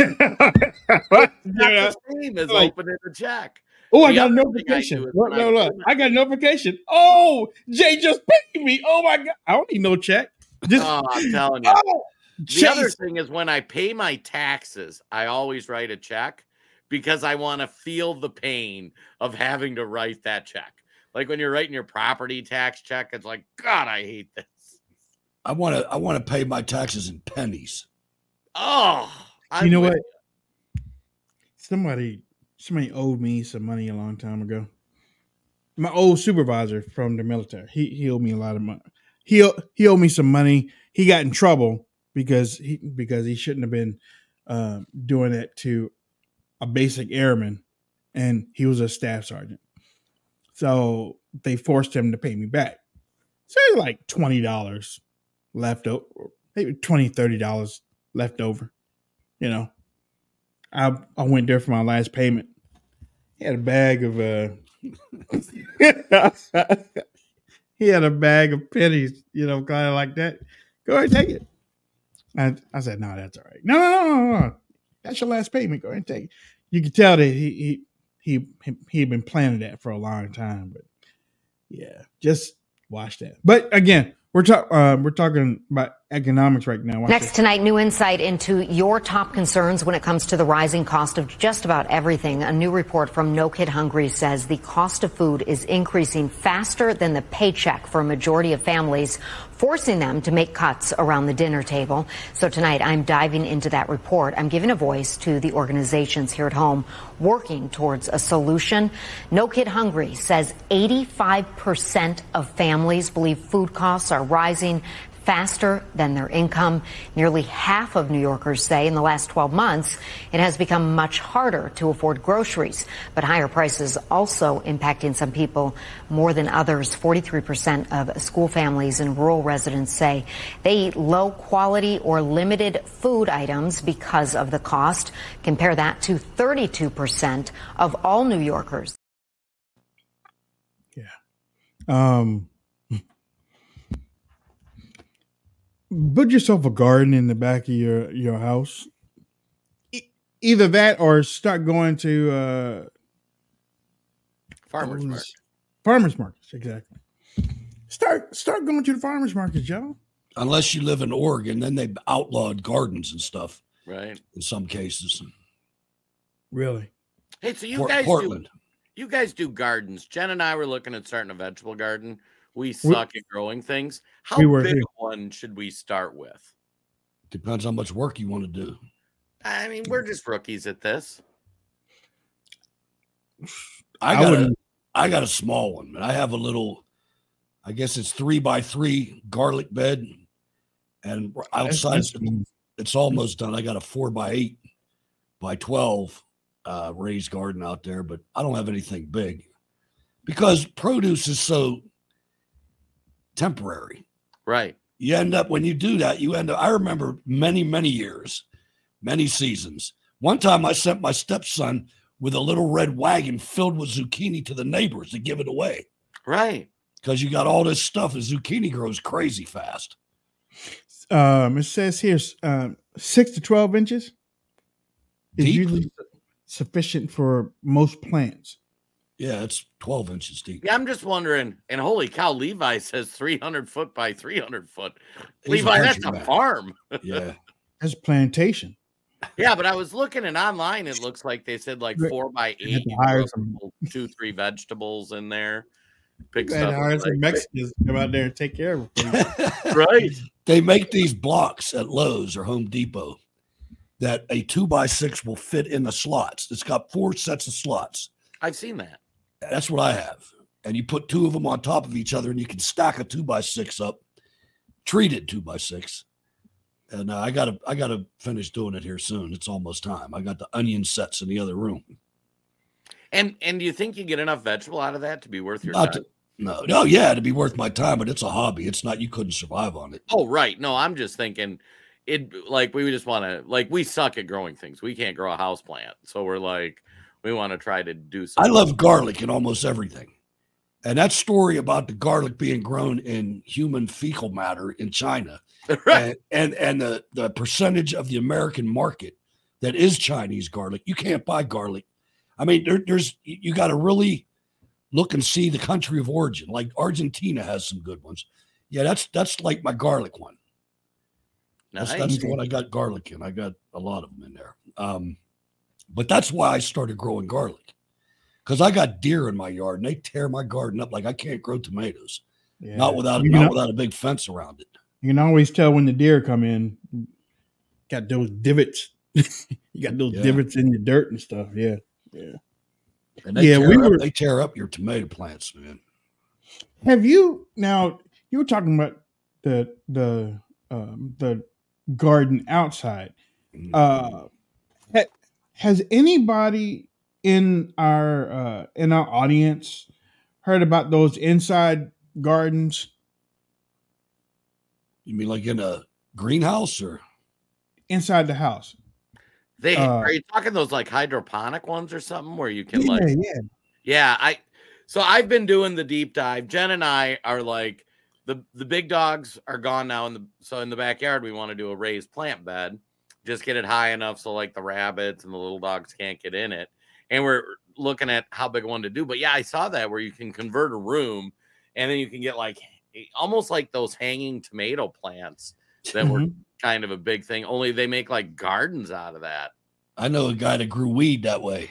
Not the same as Like- opening a check. Oh, I The got a other thing I notification. do is Look, when I look, look. open- I got a notification. Oh, Jay just paid me. Oh my God. I don't need no check. Just Oh, I'm telling you. oh, The other Chase. thing is when I pay my taxes, I always write a check because I want to feel the pain of having to write that check. Like when you're writing your property tax check, it's like, God, I hate this. I want to. I want to pay my taxes in pennies. Oh, I'm You know with what? Somebody somebody owed me some money a long time ago. My old supervisor from the military, he, he owed me a lot of money. He he owed me some money. He got in trouble because he because he shouldn't have been uh, doing it to a basic airman, and he was a staff sergeant. So they forced him to pay me back. So it was like twenty dollars left over, maybe twenty, thirty dollars left over. You know, I I went there for my last payment. He had a bag of uh he had a bag of pennies, you know, kind of like that. Go ahead and take it. I, I said, no, that's all right. No, no, no, no, no. That's your last payment. Go ahead and take it. You could tell that he he he he he had been planning that for a long time, but yeah, just watch that. But again, we're talking uh, we're talking about economics right now. Watch Next this. tonight, new insight into your top concerns when it comes to the rising cost of just about everything. A new report from No Kid Hungry says the cost of food is increasing faster than the paycheck for a majority of families, forcing them to make cuts around the dinner table. So tonight, I'm diving into that report. I'm giving a voice to the organizations here at home working towards a solution. No Kid Hungry says eighty-five percent of families believe food costs are rising faster than their income. Nearly half of New Yorkers say in the last twelve months it has become much harder to afford groceries. But higher prices also impacting some people more than others. forty-three percent of school families and rural residents say they eat low quality or limited food items because of the cost. Compare that to thirty-two percent of all New Yorkers. Yeah. Um Put yourself a garden in the back of your, your house. E- either that or start going to uh, farmers what market. was- farmers markets. Exactly. Start start going to the farmers markets, y'all. Unless you live in Oregon, then they've outlawed gardens and stuff Right. in some cases. Really? Hey, so you Port- guys Portland. do you guys do gardens. Jen and I were looking at starting a vegetable garden. We suck at growing things. How we were big here. a one should we start with? Depends how much work you want to do. I mean, we're just rookies at this. I I got a, wouldn't- I got a small one, but I have a little, I guess it's three by three garlic bed, And outside, it's, it's almost done. I got a four by eight by twelve uh, raised garden out there, but I don't have anything big because produce is so temporary. Right. You end up, when you do that, you end up, I remember many, many years, many seasons. One time I sent my stepson with a little red wagon filled with zucchini to the neighbors to give it away. Right. Because you got all this stuff, and zucchini grows crazy fast. Um, it says here um, six to twelve inches is Deep? usually sufficient for most plants. Yeah, it's twelve inches deep. Yeah, I'm just wondering, and holy cow, Levi says three hundred foot by three hundred foot. He's a Levi, that's country a man. farm. Yeah. That's plantation. Yeah, but I was looking and online, it looks like they said like four by You have eight, to you hire grow some- two, three vegetables in there. Pick And stuff. hire up, some like- Mexicans to come out there and take care of it. Right. They make these blocks at Lowe's or Home Depot that a two by six will fit in the slots. It's got four sets of slots. I've seen that. That's what I have. And you put two of them on top of each other, and you can stack a two by six up, treated two by six. And uh, I gotta, I gotta finish doing it here soon. It's almost time. I got the onion sets in the other room. And and do you think you get enough vegetable out of that to be worth your Not time? to, no, no, yeah, to be worth my time, but it's a hobby. It's not. You couldn't survive on it. Oh, right. No, I'm just thinking it like we just want to like we suck at growing things. We can't grow a house plant. So we're like, we want to try to do I something. love garlic in almost everything. And that story about the garlic being grown in human fecal matter in China right. and, and, and the, the percentage of the American market that is Chinese garlic, you can't buy garlic. I mean, there, there's, you got to really look and see the country of origin. Like Argentina has some good ones. Yeah, that's, that's like my garlic one. That's, Nice. that's the one I got garlic in. I got a lot of them in there. Um, but that's why I started growing garlic. Because I got deer in my yard and they tear my garden up like I can't grow tomatoes. Yeah. Not without You not know- without a big fence around it. You can always tell when the deer come in. Got those divots. you got those Yeah. divots in the dirt and stuff. Yeah. Yeah. And they Yeah, tear we up, were- they tear up your tomato plants, man. Have you now? You were talking about the the um, the garden outside. Uh, ha- has anybody in our uh, in our audience heard about those inside gardens You mean like in a greenhouse or inside the house? They Uh, are you talking those like hydroponic ones or something where you can Yeah, like yeah. Yeah, I so I've been doing the deep dive. Jen and I are like the the big dogs are gone now in the so in the backyard we want to do a raised plant bed. Just get it high enough so like the rabbits and the little dogs can't get in it. And we're looking at how big one to do. But yeah, I saw that where you can convert a room and then you can get like almost like those hanging tomato plants that were Mhm. kind of a big thing. Only they make like gardens out of that. I know a guy that grew weed that way.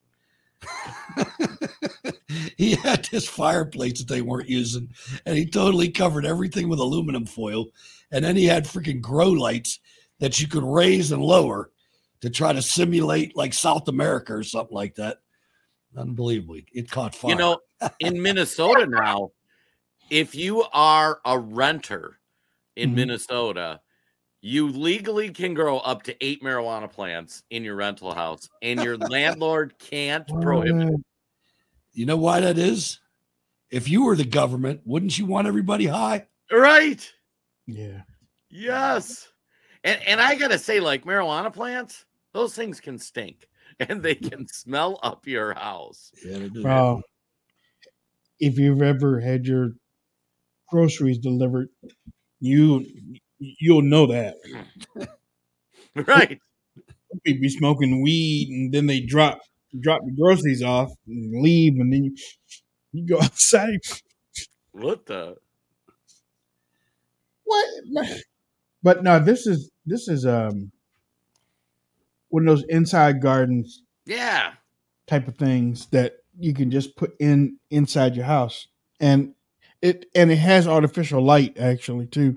He had this fireplace that they weren't using, and he totally covered everything with aluminum foil. And then he had freaking grow lights that you could raise and lower to try to simulate like South America or something like that. Unbelievable. It caught fire. You know, in Minnesota now, if you are a renter in Mhm. Minnesota, you legally can grow up to eight marijuana plants in your rental house, and your landlord can't prohibit it. You know why that is? If you were the government, wouldn't you want everybody high? Right? Yeah. Yes. And and I gotta say, like marijuana plants, those things can stink and they can smell up your house. Yeah, they do. Well, if you've ever had your groceries delivered, you you'll know that. Right. People be smoking weed and then they drop drop the groceries off and leave, and then you you go outside. What the What? But no, this is this is um one of those inside gardens yeah. type of things that you can just put in inside your house, and it and it has artificial light actually too.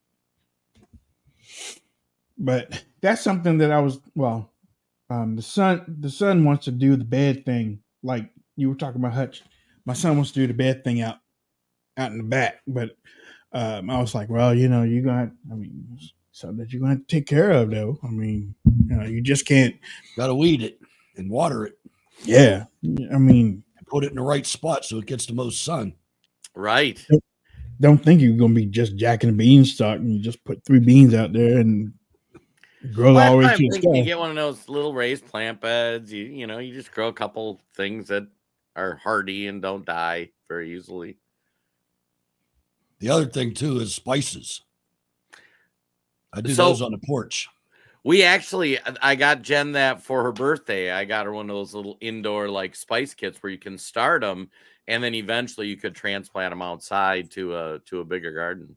But that's something that I was well, um, the son the son wants to do the bed thing, like you were talking about, Hutch. My son wants to do the bed thing out out in the back, but um, I was like, well, you know, you got, I mean, something that you're going to take care of, though. I mean, you know, you just can't. Got to weed it and water it. Yeah. I mean, put it in the right spot so it gets the most sun. Right. Don't, don't think you're going to be just jacking a beanstalk and you just put three beans out there and grow well, all the way I'm to the thinking sky. you get one of those little raised plant beds. You you know, you just grow a couple things that are hardy and don't die very easily. The other thing too is spices. I do So- those on the porch. We actually, I got Jen that for her birthday. I got her one of those little indoor like spice kits where you can start them, and then eventually you could transplant them outside to a to a bigger garden.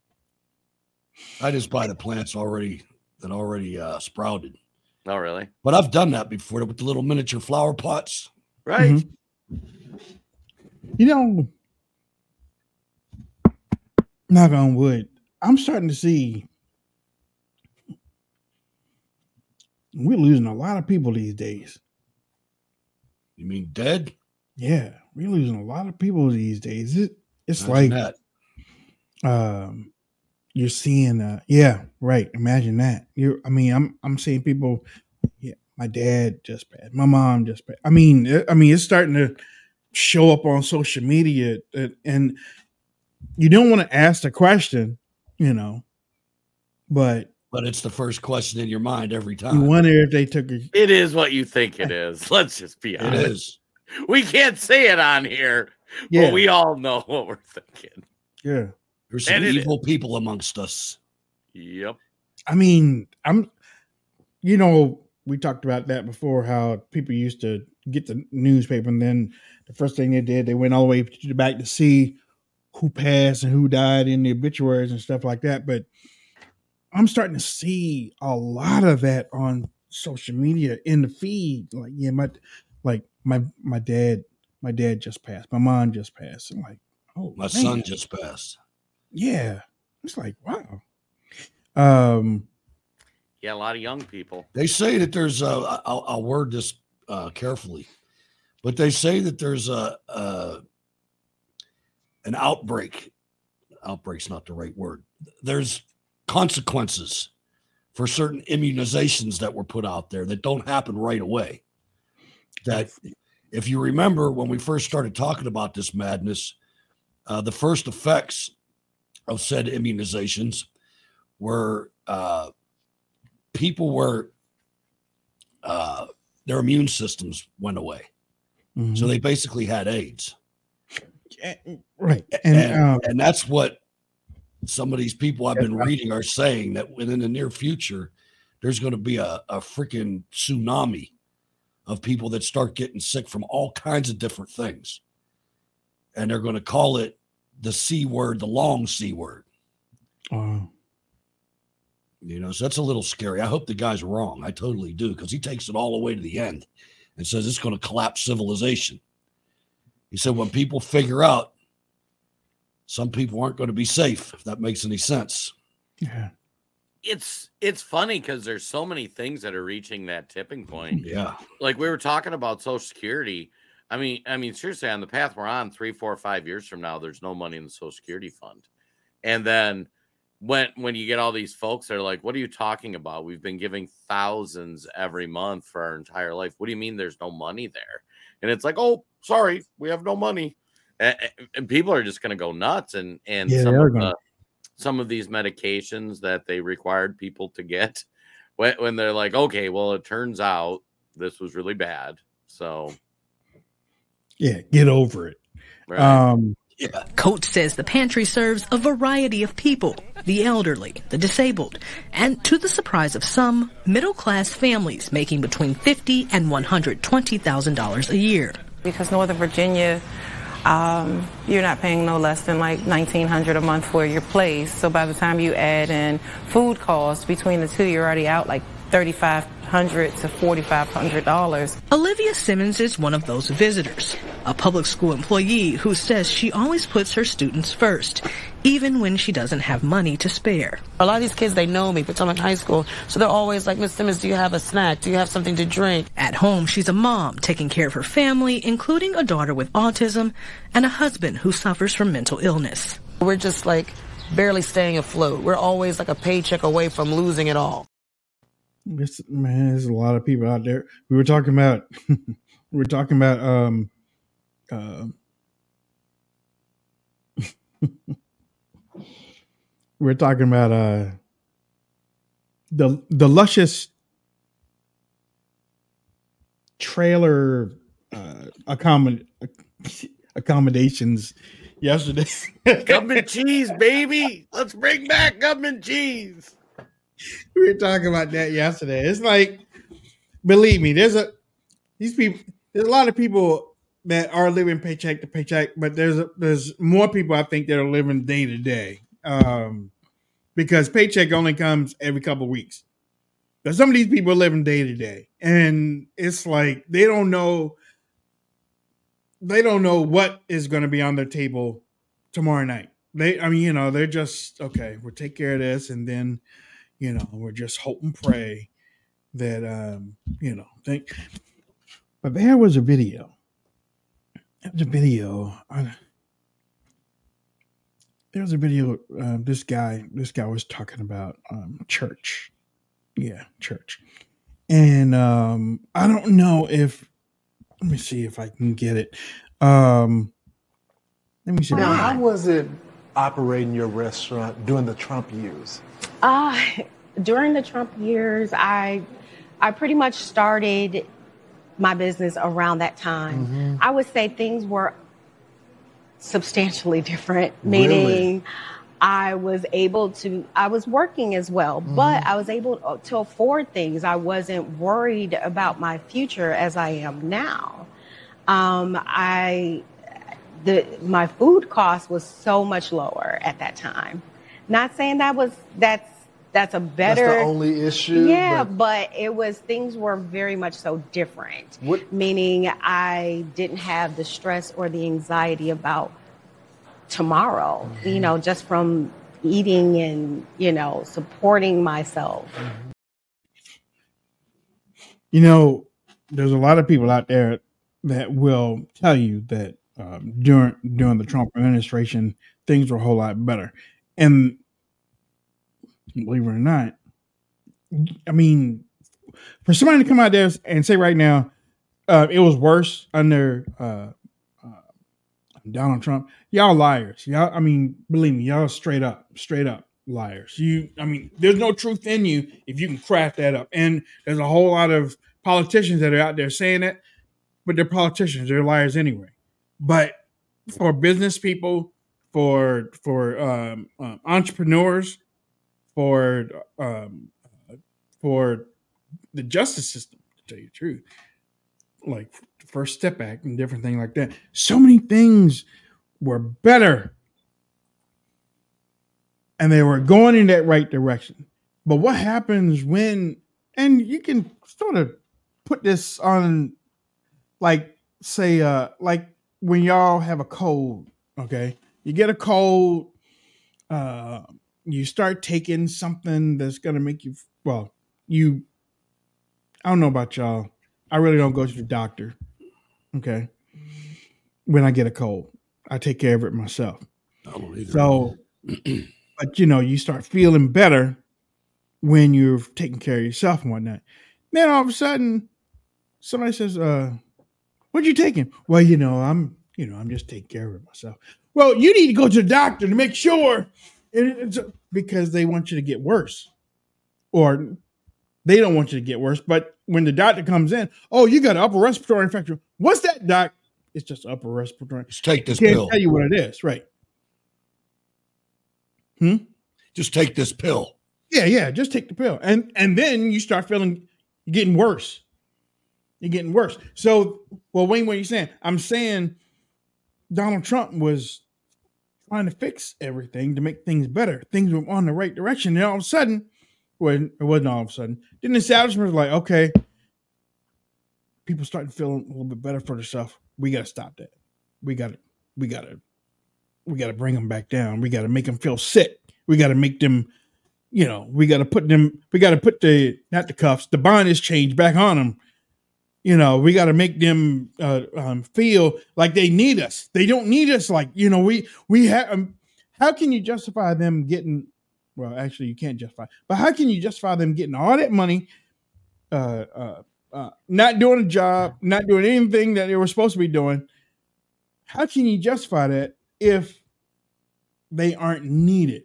I just buy the plants already that already uh, sprouted. Oh, really? But I've done that before with the little miniature flower pots. Right. Mhm. You know, knock on wood, I'm starting to see we're losing a lot of people these days. You mean dead? Yeah, we're losing a lot of people these days. It, it's Imagine like that. um you're seeing uh yeah, right. Imagine that. You I mean, I'm I'm seeing people, yeah, my dad just passed, my mom just passed. I mean, it, I mean it's starting to show up on social media, and, and you don't want to ask the question, you know, but But it's the first question in your mind every you time. wonder if they took a It is what you think it is. Let's just be It honest. is. We can't say it on here, yeah, but we all know what we're thinking. yeah. There's some And it evil people amongst us. Yep. I mean, I'm, you know, we talked about that before, how people used to get the newspaper and then the first thing they did, they went all the way to the back to see who passed and who died in the obituaries and stuff like that. But I'm starting to see a lot of that on social media in the feed. Like, yeah, my, like my, my dad, my dad just passed. My mom just passed. I'm like, oh, My man. son just passed. Yeah. It's like, wow. Um, Yeah, a lot of young people. They say that there's a, I'll, I'll word this uh, carefully, but they say that there's a, a an outbreak. Outbreak's not the right word. There's consequences for certain immunizations that were put out there that don't happen right away. That if you remember when we first started talking about this madness, uh, the first effects of said immunizations were uh, people were uh, their immune systems went away. mhm. So they basically had AIDS. right. And, And, um, and that's what some of these people I've been reading are saying, that within the near future, there's going to be a, a freaking tsunami of people that start getting sick from all kinds of different things. And they're going to call it the C word, the long C word. uh, You know, so that's a little scary. I hope the guy's wrong. I totally do, because he takes it all the way to the end and says it's going to collapse civilization. He said when people figure out some people aren't going to be safe, if that makes any sense. yeah. It's it's funny because there's so many things that are reaching that tipping point. Yeah. Like we were talking about Social Security. I mean, I mean, seriously, on the path we're on, three, four, five years from now, there's no money in the Social Security fund. And then when when you get all these folks that are like, what are you talking about? We've been giving thousands every month for our entire life. What do you mean there's no money there? And it's like, oh, sorry, we have no money. And, and people are just going to go nuts. And and Yeah, some they are of gonna. the, some of these medications that they required people to get, when, when they're like, okay, well, it turns out this was really bad. So, Yeah. Get over it. right. Um, Yeah. Coach says the pantry serves a variety of people, the elderly, the disabled, and to the surprise of some, middle-class families making between fifty thousand dollars and one hundred twenty thousand dollars a year. Because Northern Virginia, um, you're not paying no less than like nineteen hundred dollars a month for your place. So by the time you add in food costs between the two, you're already out like thirty-five hundred dollars to forty-five hundred dollars. Olivia Simmons is one of those visitors, a public school employee who says she always puts her students first, even when she doesn't have money to spare. A lot of these kids, they know me, but I'm in high school, so they're always like, Miss Simmons, do you have a snack? Do you have something to drink? At home, she's a mom taking care of her family, including a daughter with autism and a husband who suffers from mental illness. We're just like barely staying afloat. We're always like a paycheck away from losing it all. This, man, there's a lot of people out there. We were talking about, we were talking about, um, uh, we were talking about uh, the the luscious trailer uh, accommod- accommodations yesterday. Government cheese, baby. Let's bring back government cheese. We were talking about that yesterday. It's like, believe me, there's a these people. There's a lot of people that are living paycheck to paycheck, but there's a, there's more people I think that are living day to day, um, because paycheck only comes every couple of weeks. But some of these people are living day to day, and it's like they don't know. They don't know what is going to be on their table tomorrow night. They, I mean, you know, they're just okay. We'll take care of this, and then. You know, we're just hope and pray that, um, you know, think. But there was a video. There was a video. On, there was a video. Uh, this guy, this guy was talking about um, church. Yeah, church. And um, I don't know if. Let me see if I can get it. Um, let me see. Now, how was it operating your restaurant during the Trump years? Uh, during the Trump years, I I pretty much started my business around that time. Mm-hmm. I would say things were substantially different, meaning really? I was able to, I was working as well, mm-hmm. but I was able to afford things. I wasn't worried about my future as I am now. Um, I, the my food cost was so much lower at that time. Not saying that was that's that's a better. That's the only issue. Yeah, but, but it was things were very much so different. What? Meaning I didn't have the stress or the anxiety about tomorrow. Mm-hmm. You know, just from eating and you know supporting myself. You know, there's a lot of people out there that will tell you that um, during during the Trump administration things were a whole lot better. And believe it or not, I mean, for somebody to come out there and say right now uh, it was worse under uh, uh, Donald Trump, y'all liars. Y'all, I mean, believe me, y'all straight up, straight up liars. You, I mean, there's no truth in you if you can craft that up. And there's a whole lot of politicians that are out there saying that, but they're politicians. They're liars anyway. But for business people, for for um, um, entrepreneurs, for um, for the justice system, to tell you the truth, like First Step Act and different things like that. So many things were better, and they were going in that right direction. But what happens when, and you can sort of put this on, like say, uh, like when y'all have a cold, okay? You get a cold, uh, you start taking something that's going to make you, well, you, I don't know about y'all. I really don't go to the doctor, okay? When I get a cold, I take care of it myself. I don't either. So, but you know, you start feeling better when you're taking care of yourself and whatnot. Then all of a sudden, somebody says, uh, what you taking? Well, you know, I'm, you know, I'm just taking care of it myself. Well, you need to go to the doctor to make sure, it's because they want you to get worse, or they don't want you to get worse. But when the doctor comes in, oh, you got an upper respiratory infection. What's that, doc? It's just upper respiratory. Just take this Can't pill. tell you what it is, right? Hmm. Just take this pill. Yeah, yeah. Just take the pill, and and then you start feeling you're getting worse. You're getting worse. So, well, Wayne, what are you saying? I'm saying Donald Trump was trying to fix everything to make things better. Things were on the right direction. And all of a sudden, well, it wasn't all of a sudden. Then the establishment was like, okay, people starting to feel a little bit better for themselves. We got to stop that. We got to, we got to, we got to bring them back down. We got to make them feel sick. We got to make them, you know, we got to put them, we got to put the, not the cuffs, the bondage change back on them. You know, we got to make them uh, um, feel like they need us. They don't need us. Like, you know, we, we have, um, how can you justify them getting? Well, actually, you can't justify. But how can you justify them getting all that money, uh, uh, uh, not doing a job, not doing anything that they were supposed to be doing? How can you justify that if they aren't needed?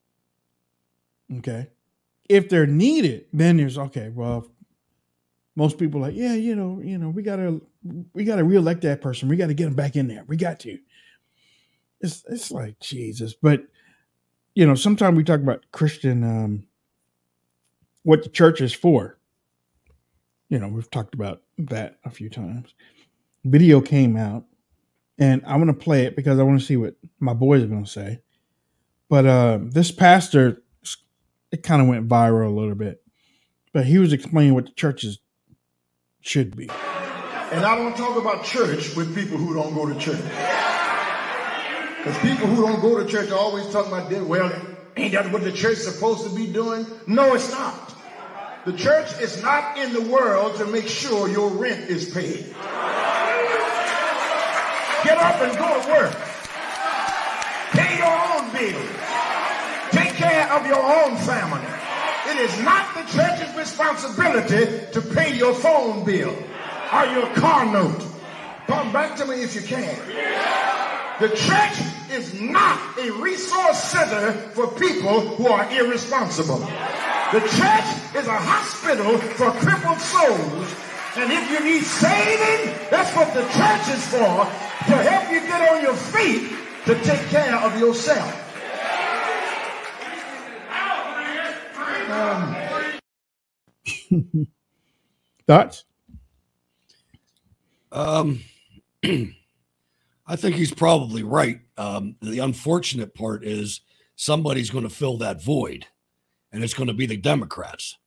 Okay, if they're needed, then there's okay. Well, most people are like, yeah, you know, you know, we gotta, we gotta reelect that person. We got to get them back in there. We got to. It's it's like Jesus, but you know, sometimes we talk about Christian, um, what the church is for. You know, we've talked about that a few times. Video came out, and I want to play it because I want to see what my boys are going to say. But uh, this pastor, it kind of went viral a little bit, but he was explaining what the churches should be. And I don't talk about church with people who don't go to church. Because people who don't go to church are always talking about, well, ain't that what the church is supposed to be doing? No, it's not. The church is not in the world to make sure your rent is paid. Get up and go to work. Pay your own bills. Take care of your own family. It is not the church's responsibility to pay your phone bill or your car note. Come back to me if you can. The church is not a resource center for people who are irresponsible. The church is a hospital for crippled souls. And if you need saving, that's what the church is for, to help you get on your feet to take care of yourself. Um, Thoughts? Um, I think he's probably right. Um, the unfortunate part is somebody's going to fill that void, and it's going to be the Democrats.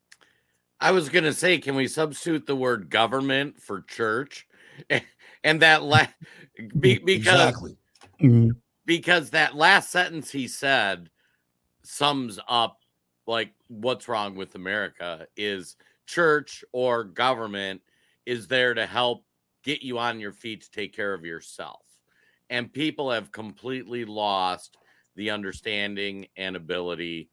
I was going to say, can we substitute the word government for church? And that la- be, because exactly. because that last sentence he said sums up like what's wrong with America is church or government is there to help get you on your feet to take care of yourself. And people have completely lost the understanding and ability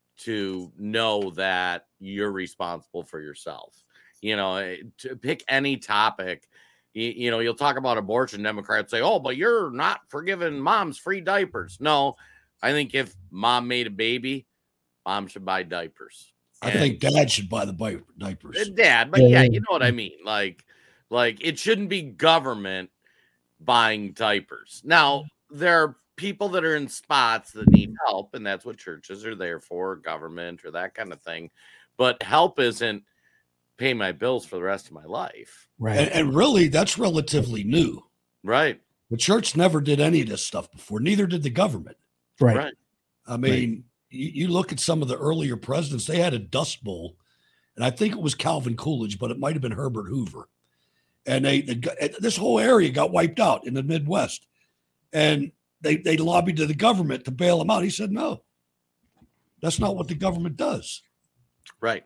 to know that you're responsible for yourself. You know, to pick any topic, you, you know, you'll talk about abortion, Democrats say, oh, but you're not for giving moms free diapers. No, I think if mom made a baby, mom should buy diapers. I and think dad should buy the bi- diapers. Dad, but yeah, you know what I mean? Like, like it shouldn't be government buying diapers. Now, there are people that are in spots that need help, and that's what churches are there for, government or that kind of thing. But help isn't pay my bills for the rest of my life. Right. And, and really, that's relatively new. Right. The church never did any of this stuff before. Neither did the government. Right. Right. I mean, you, you look at some of the earlier presidents, they had a dust bowl, and I think it was Calvin Coolidge, but it might have been Herbert Hoover. And they, they this whole area got wiped out in the Midwest. And they, they lobbied to the government to bail them out. He said, no, that's not what the government does. Right.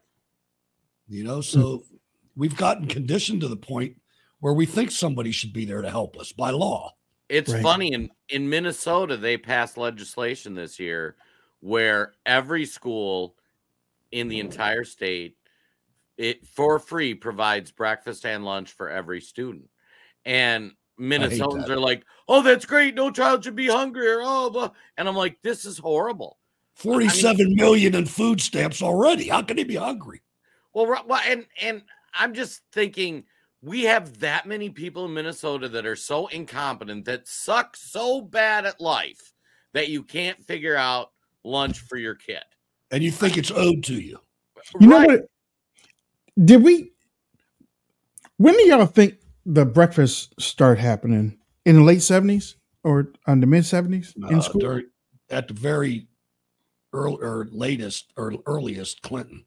You know, so we've gotten conditioned to the point where we think somebody should be there to help us by law. It's Right. funny. In, in Minnesota, they passed legislation this year where every school in the entire state, it for free provides breakfast and lunch for every student. And Minnesotans that. are like, oh, that's great. No child should be hungry or oh, blah. And I'm like, this is horrible. Forty-seven I mean, million in food stamps already. How can he be hungry? Well, well, and and I'm just thinking we have that many people in Minnesota that are so incompetent, that suck so bad at life that you can't figure out lunch for your kid. And you think it's owed to you. You Right. know what? Did we? When do y'all think the breakfast start happening? In the late seventies or on the mid seventies in Uh, school? during, at the very early or latest or earliest Clinton.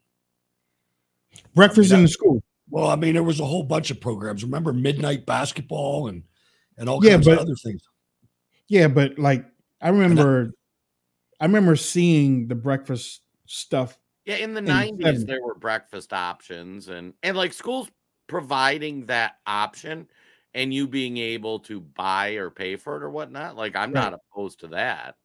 Breakfast I mean, in I- the school. Well, I mean, there was a whole bunch of programs. Remember midnight basketball and and all Yeah, kinds but- of other things. Yeah, but like I remember, I remember seeing the breakfast stuff. Yeah, in the in nineties, seventies. there were breakfast options and and like schools providing that option and you being able to buy or pay for it or whatnot. Like, I'm not opposed to that.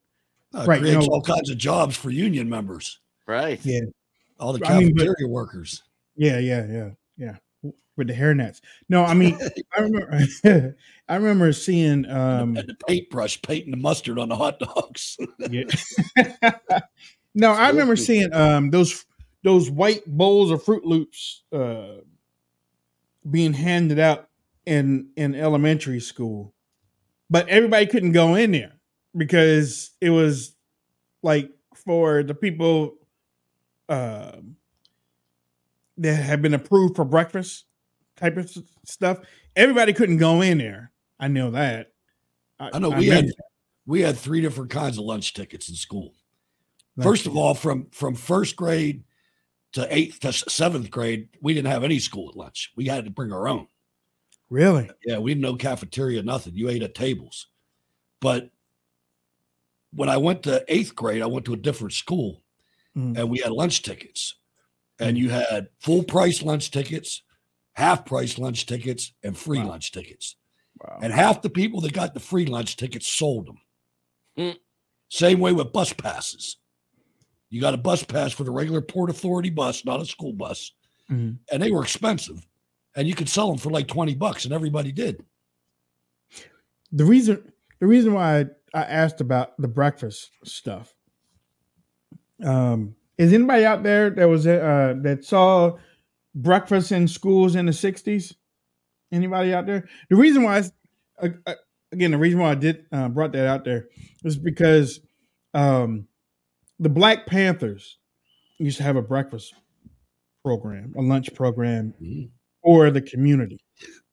Uh, Right, creates you know- all kinds of jobs for union members. Right. Yeah. All the I mean, but- cafeteria workers. Yeah, yeah, yeah, yeah. With the hairnets. No, I mean, I remember, I remember seeing um, and the paintbrush painting the mustard on the hot dogs. yeah. No, I remember seeing um, those those white bowls of Fruit Loops uh, being handed out in in elementary school, but everybody couldn't go in there because it was like for the people uh, that had been approved for breakfast type of s- stuff. Everybody couldn't go in there. I know that. I know we had we had three different kinds of lunch tickets in school. First of all, from from first grade to eighth to seventh grade, we didn't have any school at lunch. We had to bring our own. Really? Yeah, we didn't know cafeteria, nothing. You ate at tables. But when I went to eighth grade, I went to a different school, Mm. and we had lunch tickets. And you had full price lunch tickets, half price lunch tickets, and free lunch tickets. Wow. And half the people that got the free lunch tickets sold them. Mm. Same way with bus passes. You got a bus pass for the regular Port Authority bus, not a school bus, Mhm. and they were expensive. And you could sell them for like twenty bucks, and everybody did. The reason the reason why I, I asked about the breakfast stuff. Um, is anybody out there that was uh, that saw breakfast in schools in the sixties? Anybody out there? The reason why, I, uh, again, the reason why I did uh, brought that out there is because um, the Black Panthers used to have a breakfast program, a lunch program for the community.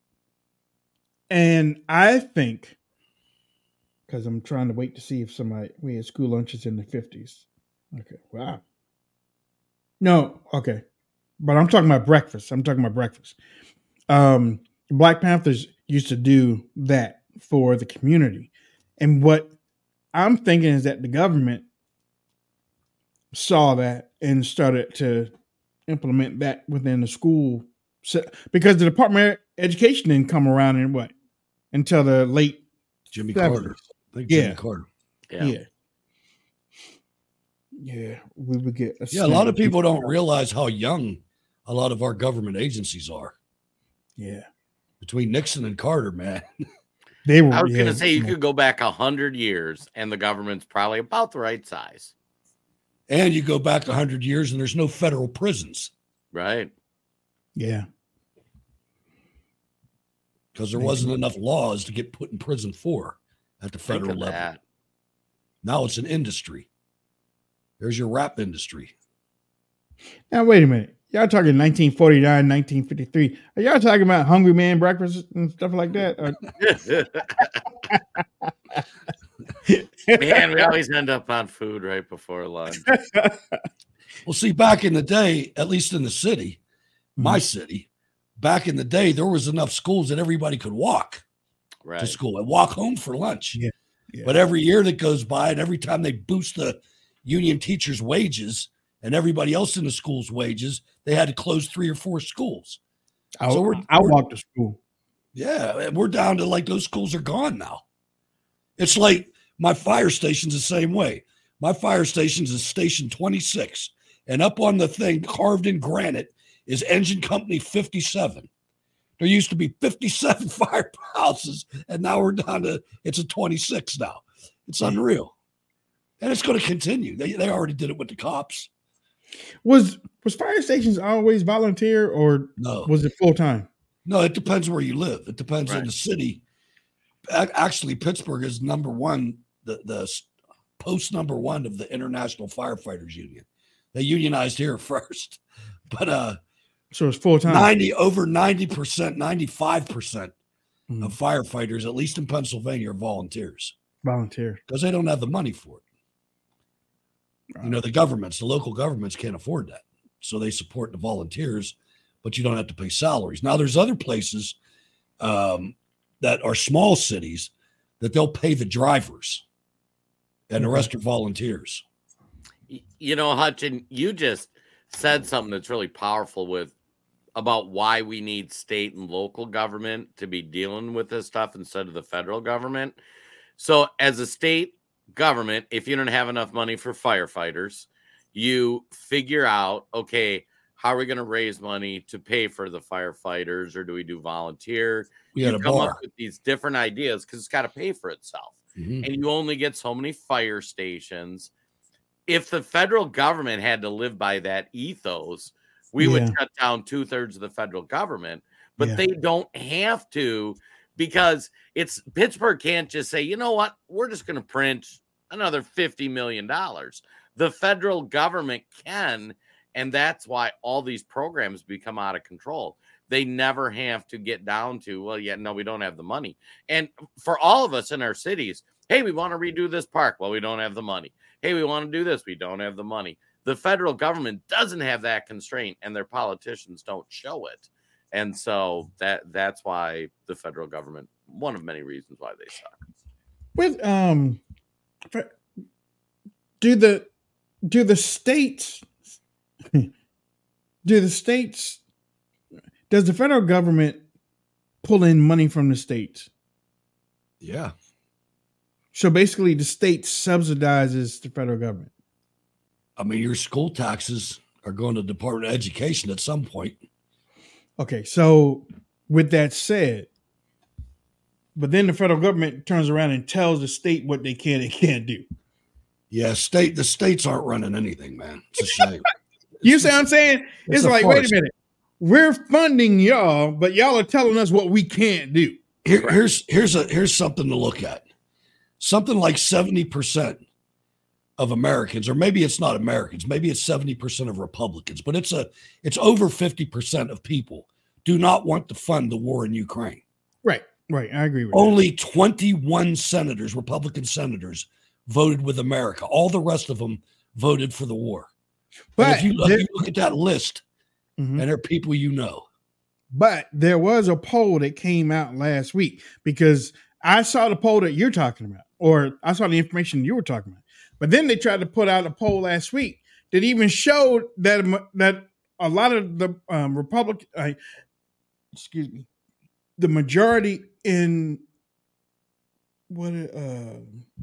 And I think, because I'm trying to wait to see if somebody, we had school lunches in the fifties. Okay, wow. No, okay. But I'm talking about breakfast. I'm talking about breakfast. Um, the Black Panthers used to do that for the community. And what I'm thinking is that the government saw that and started to implement that within the school. So, because the Department of Education didn't come around in what? Until the late Jimmy seventies. Carter. I think Yeah. Jimmy Carter. Yeah. yeah. Yeah, we would get a Yeah, a lot of snap. people don't realize how young a lot of our government agencies are. Yeah. Between Nixon and Carter, man. They were. I was yeah, going to say you yeah. could go back a hundred years, and the government's probably about the right size, And you go back one hundred years and there's no federal prisons right? Yeah. because there wasn't enough laws to get put in prison for at the Think federal of level. that. Now it's an industry. There's your rap industry. Now wait a minute. Y'all talking nineteen forty-nine, nineteen fifty-three. Are y'all talking about Hungry Man breakfast and stuff like that? Or- Man, we always end up on food right before lunch. Well, see, back in the day, at least in the city, my city, back in the day, there was enough schools that everybody could walk Right. to school and walk home for lunch. Yeah. Yeah. But every year that goes by, and every time they boost the union teachers' wages and everybody else in the school's wages, they had to close three or four schools. I, So we're- I we're- walked to school. Yeah, and we're down to like those schools are gone now. It's like my fire station's the same way. My fire station's is station twenty-six, and up on the thing carved in granite is engine company fifty-seven. There used to be fifty-seven firehouses, and now we're down to it's a twenty-six now. It's unreal. And it's going to continue. They they already did it with the cops. Was was fire stations always volunteer or No. was it full time? No, it depends where you live. It depends on Right. the city. Ac- Actually, Pittsburgh is number one, the, the s- post number one of the International Firefighters Union. They unionized here first. But uh, So it's full time. ninety over ninety percent, ninety-five percent Mhm. of firefighters, at least in Pennsylvania, are volunteers Volunteer. because they don't have the money for it. You know, the governments, the local governments can't afford that. So they support the volunteers, but you don't have to pay salaries. Now, there's other places um, that are small cities that they'll pay the drivers and the Okay. rest are volunteers. Y- You know, Hutchin, you just said something that's really powerful with about why we need state and local government to be dealing with this stuff instead of the federal government. So, as a state government, if you don't have enough money for firefighters, you figure out, okay, how are we going to raise money to pay for the firefighters, or do we do volunteer? We you had a come bar. up with these different ideas because it's got to pay for itself. Mhm. And you only get so many fire stations. If the federal government had to live by that ethos, we Yeah. would shut down two thirds of the federal government, but Yeah. they don't have to, because it's Pittsburgh can't just say, you know what, we're just going to print another fifty million dollars. The federal government can, and that's why all these programs become out of control. They never have to get down to, well, yeah, no, we don't have the money. And for all of us in our cities, hey, we want to redo this park. Well, we don't have the money. Hey, we want to do this. We don't have the money. The federal government doesn't have that constraint, and their politicians don't show it. And so that that's why the federal government, one of many reasons why they suck. With um, for- do the do the states do the states does the federal government pull in money from the states? Yeah. So basically, the state subsidizes the federal government. I mean, your school taxes are going to Department of Education at some point. Okay, so with that said, but then the federal government turns around and tells the state what they can and can't do. Yeah, state the states aren't running anything, man. It's a shame. You see what I'm saying? It's It's, a like, wait farce. a minute. We're funding y'all, but y'all are telling us what we can't do. Here, here's here's a here's something to look at. Something like seventy percent of Americans, or maybe it's not Americans, maybe it's seventy percent of Republicans, but it's a it's over fifty percent of people do not want to fund the war in Ukraine. Right, right. I agree with Only twenty-one senators, Republican senators, voted with America. All the rest of them voted for the war. But But if you look, there- you look at that list, Mhm. and they're people you know. But there was a poll that came out last week, because I saw the poll that you're talking about, or I saw the information you were talking about. But then they tried to put out a poll last week that even showed that that a lot of the um, Republican, uh, excuse me, the majority in what uh,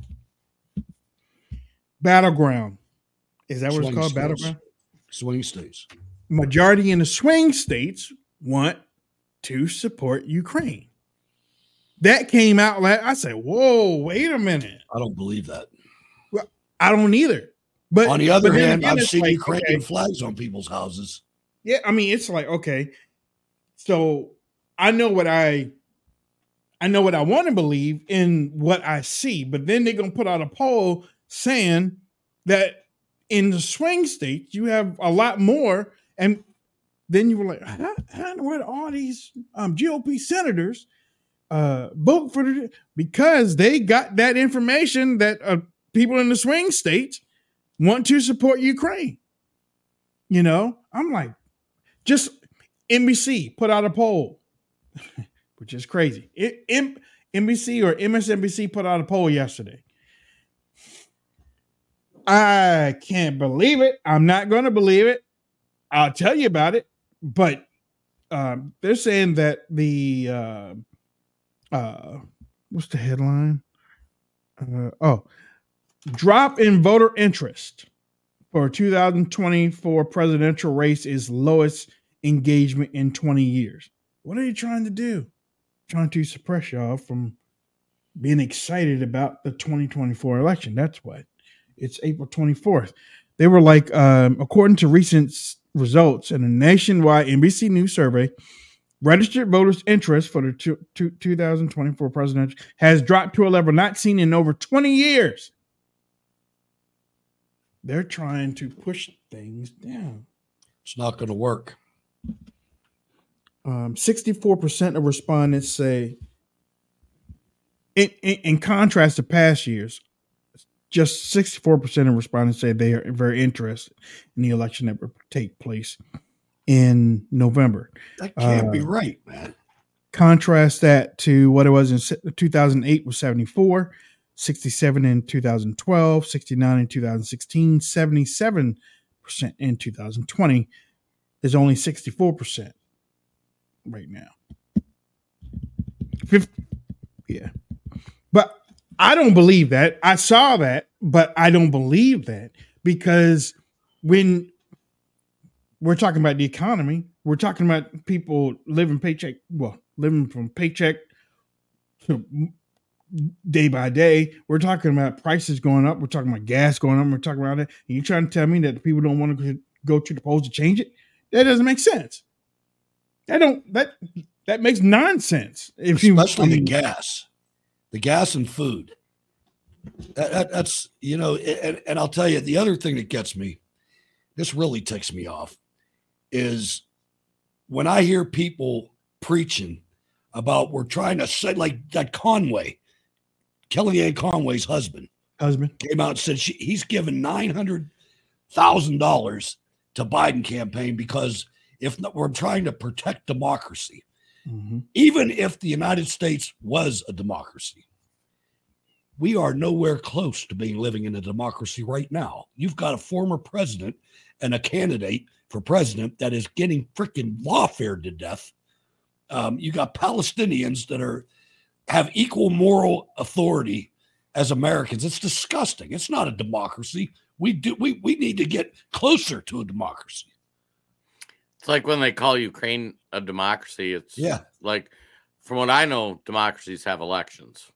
battleground, is that what it's Swing called? states. Battleground. Swing states. Majority in the swing states want to support Ukraine. That came out last. I said, "Whoa, wait a minute." I don't believe that. Well, I don't either. But On the other but then hand, again, I've it's seen like, Ukrainian okay, flags on people's houses. yeah, I mean, it's like, okay, so I know what I, I know what I want to believe in what I see, but then they're gonna put out a poll saying that in the swing states you have a lot more, and then you were like, how, how in the world all these um, G O P senators uh, vote for the, because they got that information that uh, people in the swing states want to support Ukraine. You know, I'm like, just N B C put out a poll, which is crazy. It, M- N B C or M S N B C put out a poll yesterday. I can't believe it. I'm not going to believe it. I'll tell you about it. But um, they're saying that the uh, uh, what's the headline? Uh, oh, drop in voter interest for two thousand twenty-four presidential race is lowest engagement in twenty years. What are you trying to do? Trying to suppress y'all from being excited about the twenty twenty-four election. That's what. It's April twenty-fourth. They were like, um, according to recent s- results in a nationwide N B C News survey, registered voters' interest for the two, two, two thousand twenty-four presidential has dropped to a level not seen in over twenty years. They're trying to push things down. It's not going to work. Um, sixty-four percent of respondents say, in, in, in contrast to past years, just sixty-four percent of respondents say they are very interested in the election that will take place in November. That can't be Uh, right, man. Contrast that to what it was in se- two thousand eight was seventy-four, sixty-seven in two thousand twelve, sixty-nine in two thousand sixteen, seventy-seven percent in two thousand twenty. Is only sixty-four percent right now. fifty, yeah. But I don't believe that. I saw that, but I don't believe that because when we're talking about the economy, we're talking about people living paycheck, well, living from paycheck to day by day. We're talking about prices going up. We're talking about gas going up. We're talking about it. And you're trying to tell me that the people don't want to go to the polls to change it? That doesn't make sense. That don't that that makes nonsense. If Especially you, I mean, the gas, the gas and food. That, that, that's you know, and, and I'll tell you the other thing that gets me. This really ticks me off. Is when I hear people preaching about we're trying to say like that Conway, Kellyanne Conway's husband, husband came out and said she, he's given nine hundred thousand dollars to Biden campaign because if not, we're trying to protect democracy, mm-hmm. even if the United States was a democracy, we are nowhere close to being living in a democracy right now. You've got a former president and a candidate for president that is getting freaking lawfared to death. Um, you got Palestinians that are have equal moral authority as Americans. It's disgusting. It's not a democracy. We do we we need to get closer to a democracy. It's like when they call Ukraine a democracy. It's yeah. like, from what I know, democracies have elections.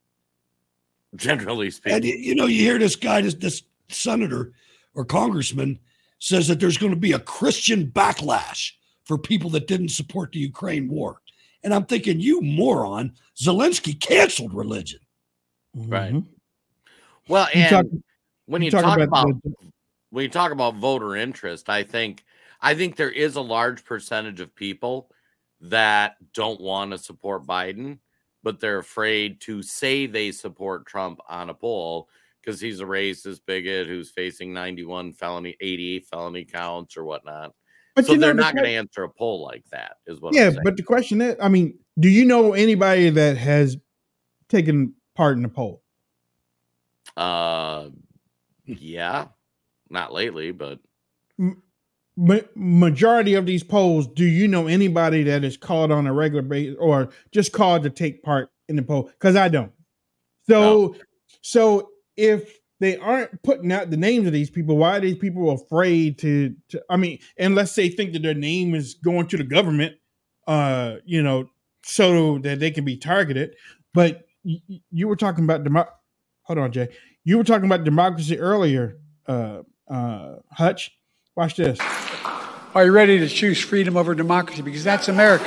Generally speaking, and you know, you hear this guy, this, this senator or congressman says that there's going to be a Christian backlash for people that didn't support the Ukraine war. And I'm thinking, you moron, Zelensky canceled religion. Right. Mm-hmm. Well, You and talk- when you you talk talk, about about, the- when you talk about voter interest, I think I think there is a large percentage of people that don't want to support Biden, but they're afraid to say they support Trump on a poll because he's a racist bigot who's facing ninety-one felony, eighty-eight felony counts or whatnot. But so you know, they're the not going to que- answer a poll like that, is what yeah, I'm saying. but the question is, I mean, do you know anybody that has taken part in the poll? Uh, yeah, not lately, but Ma- majority of these polls, do you know anybody that is called on a regular basis or just called to take part in the poll? Because I don't. So, so if they aren't putting out the names of these people, why are these people afraid to, to I mean, unless they think that their name is going to the government, uh, you know, so that they can be targeted. But you, you were talking about demo- hold on, Jay. You were talking about democracy earlier, uh, uh, Hutch. Watch this. Are you ready to choose freedom over democracy? Because that's America.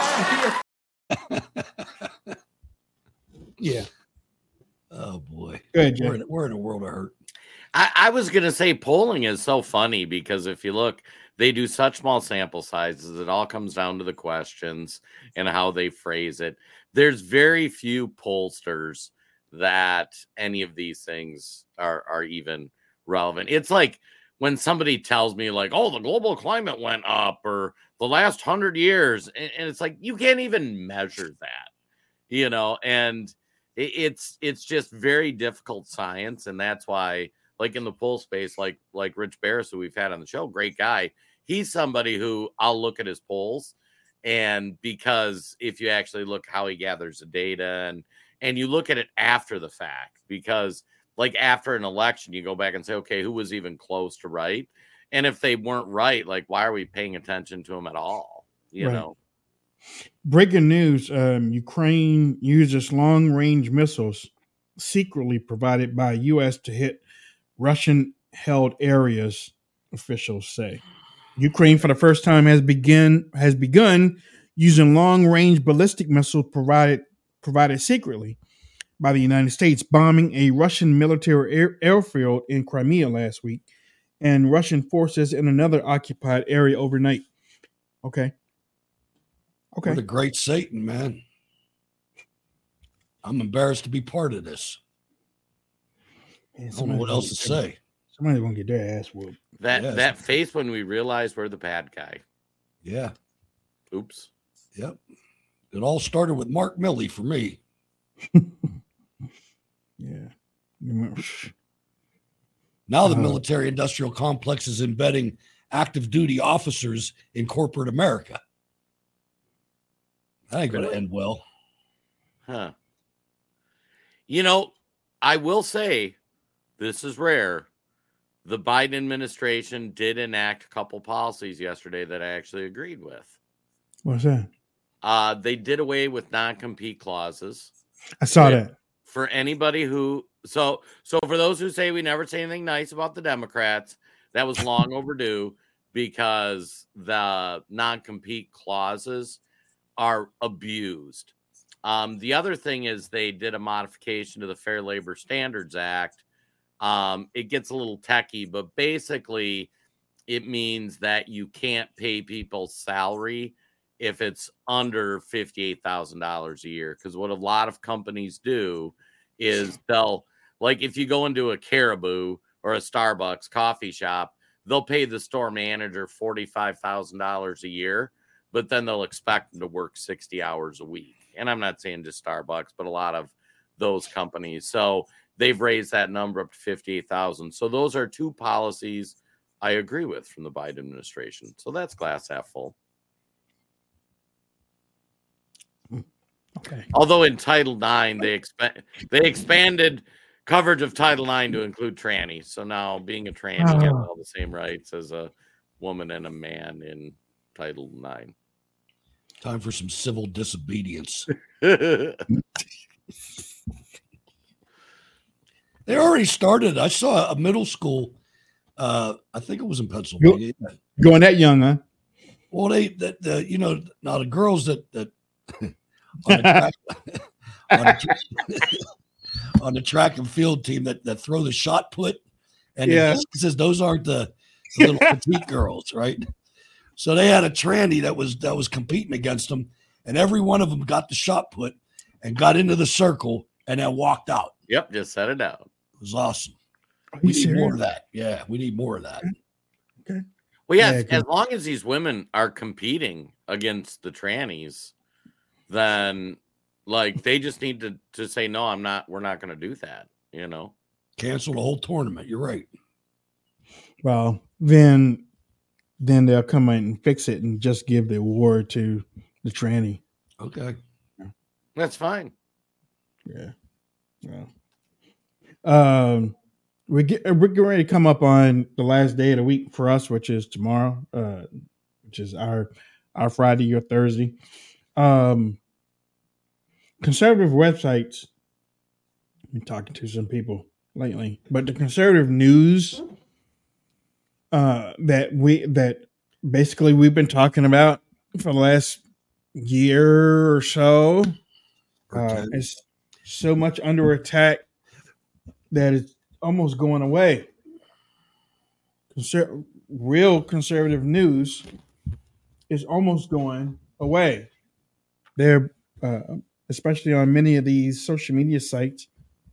Yeah. Oh boy. Go ahead, Jay. We're, in, we're in a world of hurt. I, I was going to say polling is so funny because if you look, they do such small sample sizes. It all comes down to the questions and how they phrase it. There's very few pollsters that any of these things are, are even relevant. It's like when somebody tells me like, oh, the global climate went up or the last hundred years. And, and it's like, you can't even measure that, you know, and it, it's, it's just very difficult science. And that's why, like in the poll space, like, like Rich Barris, who we've had on the show, great guy. He's somebody who I'll look at his polls. And because if you actually look how he gathers the data and, and you look at it after the fact, because like after an election, you go back and say, okay, who was even close to right? And if they weren't right, like, why are we paying attention to them at all? You Right. know? Breaking news, um, Ukraine uses long-range missiles secretly provided by U S to hit Russian-held areas, officials say. Ukraine, for the first time, has begin has begun using long-range ballistic missiles provided provided secretly by the United States, bombing a Russian military air, airfield in Crimea last week and Russian forces in another occupied area overnight. Okay. Okay. What a great Satan, man. I'm embarrassed to be part of this. Man, I don't know what else to say. Somebody's gonna get their ass whooped. That Yes. that face when we realize we're the bad guy. Yeah. Oops. Yep. It all started with Mark Milley for me. Yeah. Now the Uh, military industrial complex is embedding active duty officers in corporate America. That ain't going to Really? end well. Huh. You know, I will say, this is rare. The Biden administration did enact a couple policies yesterday that I actually agreed with. What's that? Uh, they did away with non-compete clauses. I saw for, that. For anybody who, so so for those who say we never say anything nice about the Democrats, that was long overdue because the non-compete clauses are abused. Um, the other thing is they did a modification to the Fair Labor Standards Act. Um, it gets a little techie, but basically it means that you can't pay people's salary if it's under fifty-eight thousand dollars a year. Because what a lot of companies do is they'll, like if you go into a Caribou or a Starbucks coffee shop, they'll pay the store manager forty-five thousand dollars a year, but then they'll expect them to work sixty hours a week. And I'm not saying just Starbucks, but a lot of those companies. So they've raised that number up to fifty-eight thousand. So those are two policies I agree with from the Biden administration. So that's glass half full. Okay. Although in Title nine, they expa- they expanded coverage of Title nine to include trannies. So now being a tranny Oh. has all the same rights as a woman and a man in Title nine. Time for some civil disobedience. They already started. I saw a middle school. Uh, I think it was in Pennsylvania. Going that young, huh? Well, they, the, the you know, now the girls that that on, the track, on, the, on the track and field team that that throw the shot put, and Yeah. it says those aren't the, the little petite girls, right? So they had a tranny that was that was competing against them, and every one of them got the shot put and got into the circle and then walked out. Yep, just set it out. It was awesome. Are We you need more serious? of that. Yeah, we need more of that. Well, yeah, Yeah, as- 'cause- as long as these women are competing against the trannies, then like they just need to, to say, no, I'm not, we're not going to do that, you know? Cancel the whole tournament. You're right. Well, then then they'll come in and fix it and just give the award to the tranny. Okay. That's fine. Yeah. Yeah. Um, we get we're getting ready to come up on the last day of the week for us, which is tomorrow, uh, which is our our Friday or Thursday. Um, conservative websites. I've been talking to some people lately, but the conservative news uh, that we that basically we've been talking about for the last year or so uh, is so much under attack that it's almost going away. Conser- real conservative news is almost going away. They're, uh, especially on many of these social media sites,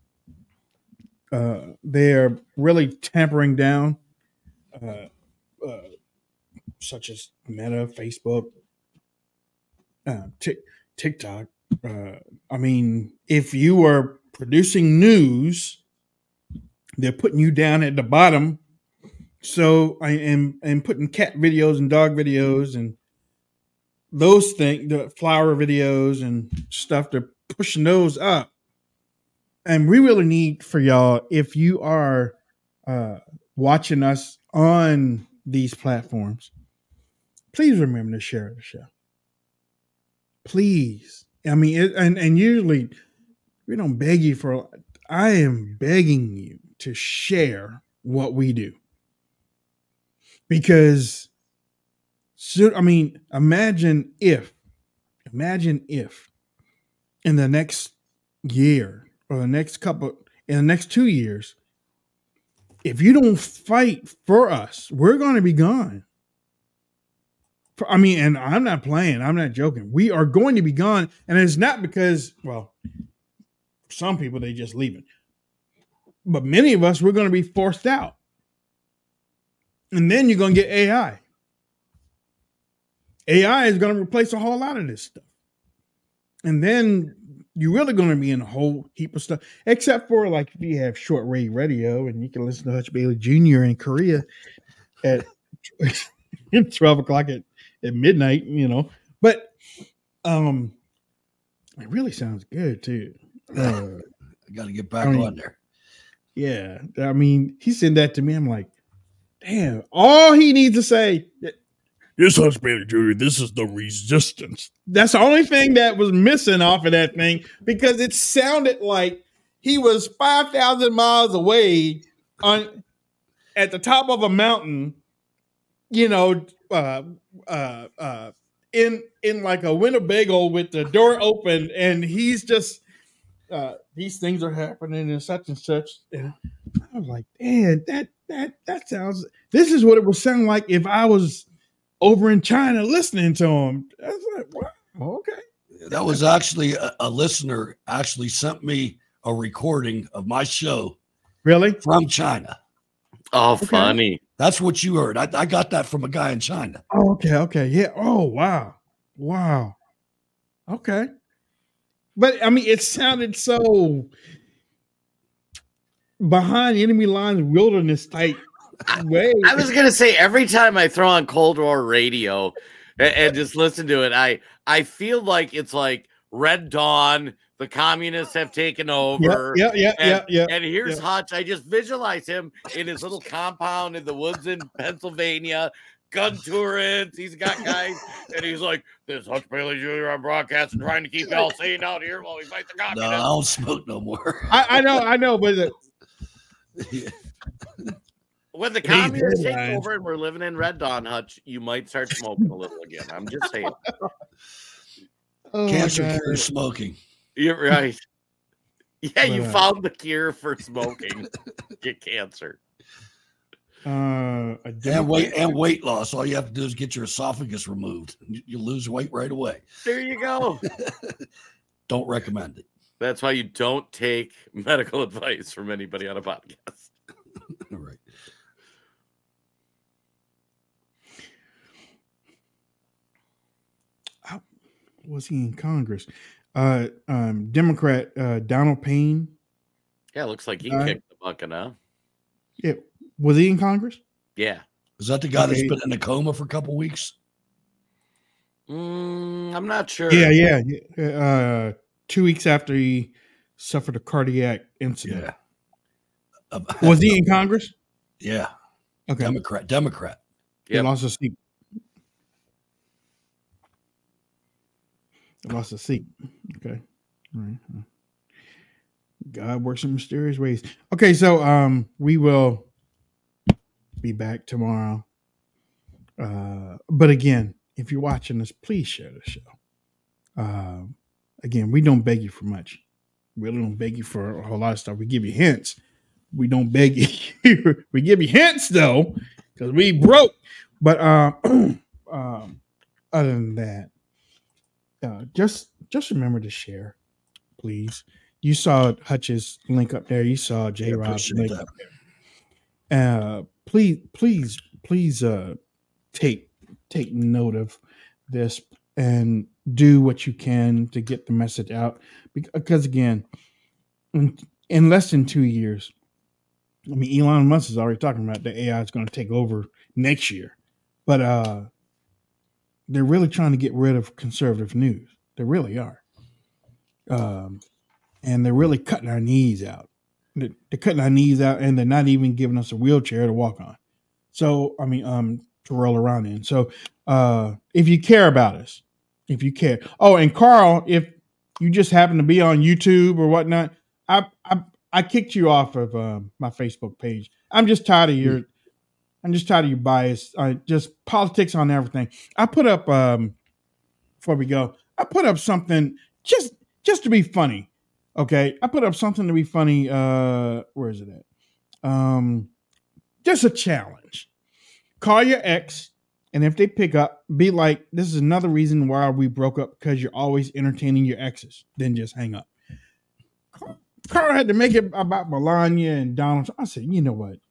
uh, they're really tampering down, uh, uh, such as Meta, Facebook, uh, Tik TikTok. Uh, I mean, if you are producing news, they're putting you down at the bottom. So I am and putting cat videos and dog videos and those things, the flower videos and stuff, they're pushing those up. And we really need for y'all, if you are uh, watching us on these platforms, please remember to share the show. Please. I mean, it, and, and usually we don't beg you for, I am begging you to share what we do. Because, so, I mean, imagine if, imagine if in the next year or the next couple, in the next two years, if you don't fight for us, we're going to be gone. For, I mean, and I'm not playing, I'm not joking. We are going to be gone. And it's not because, well, for some people, they just leaving. But many of us, we're going to be forced out. And then you're going to get A I. A I is going to replace a whole lot of this stuff. And then you're really going to be in a whole heap of stuff, except for like if you have shortwave radio and you can listen to Hutch Bailey Junior in Korea at twelve o'clock at, at midnight, you know. But um, it really sounds good too. Uh, I got to get back I mean, on there. Yeah. I mean, he said that to me. I'm like, damn, all he needs to say, this Hutch Bailey Junior, this is the resistance. That's the only thing that was missing off of that thing, because it sounded like he was five thousand miles away on at the top of a mountain, you know, uh, uh, uh, in in like a Winnebago with the door open, and he's just uh, these things are happening and such and such. And I was like, man, that that that sounds. This is what it would sound like if I was over in China listening to him. I was like, wow, okay. That was actually a, a listener actually sent me a recording of my show. Really? From China. Oh, Okay. funny. That's what you heard. I, I got that from a guy in China. Oh, okay, okay, yeah. Oh, wow, wow. Okay, but I mean, it sounded so behind enemy lines, wilderness type way. I was gonna say, every time I throw on Cold War radio and, and just listen to it, I I feel like it's like Red Dawn. The communists have taken over. Yeah, yeah, and, yeah, yeah, And here's yeah. Hutch. I just visualize him in his little compound in the woods in Pennsylvania, gun turrets. He's got guys, and he's like, "This Hutch Bailey Junior on broadcast and trying to keep y'all sane out here while we fight the No, I communists." don't smoke no more. I, I know, I know, but uh, When the Hey, communists they're take lying. over and we're living in Red Dawn, Hutch, you might start smoking a little again. I'm just saying. oh my Cancer God. cure smoking. You're right. Yeah, you But, uh, found the cure for smoking. Get cancer. Uh, a And weight and weight loss. All you have to do is get your esophagus removed. You, you lose weight right away. There you go. Don't recommend it. That's why you don't take medical advice from anybody on a podcast. All right. Was he in Congress? Uh, um, Democrat uh, Donald Payne. Yeah, looks like he Uh, kicked the bucket, huh? Yeah, was he in Congress? Yeah. Is that the guy that's Okay. been in a coma for a couple weeks? Mm, I'm not sure. Yeah, yeah. yeah. Uh, two weeks after he suffered a cardiac incident. Yeah. Was he in Congress? Yeah. Okay. Democrat. Democrat. He Yep. lost a seat. He lost a seat. Okay. All right. God works in mysterious ways. Okay, so um, we will be back tomorrow. Uh, but again, if you're watching this, please share the show. Uh, again, we don't beg you for much. We really don't beg you for a whole lot of stuff. We give you hints. We don't beg you. We give you hints though, because we broke. But uh, um, other than that, uh, just just remember to share, please. You saw Hutch's link up there. You saw J. Yeah, Rob's appreciate link that. up there. Uh, please, please, please, uh, take take note of this and do what you can to get the message out. Because again, in, in less than two years, I mean, Elon Musk is already talking about the A I is going to take over next year, but uh, they're really trying to get rid of conservative news. They really are. Um, and they're really cutting our knees out. They're, they're cutting our knees out, and they're not even giving us a wheelchair to walk on. So, I mean, um, to roll around in. So, uh, if you care about us, if you care. Oh, and Carl, if you just happen to be on YouTube or whatnot, I I, I kicked you off of um, my Facebook page. I'm just tired of your. I'm just tired of your bias. Uh, just politics on everything. I put up um, before we go. I put up something just just to be funny. Okay, I put up something to be funny. Uh, where is it at? Um, just a challenge. Call your ex, and if they pick up, be like, "This is another reason why we broke up, because you're always entertaining your exes." Then just hang up. Carl had to make it about Melania and Donald. I said, "You know what?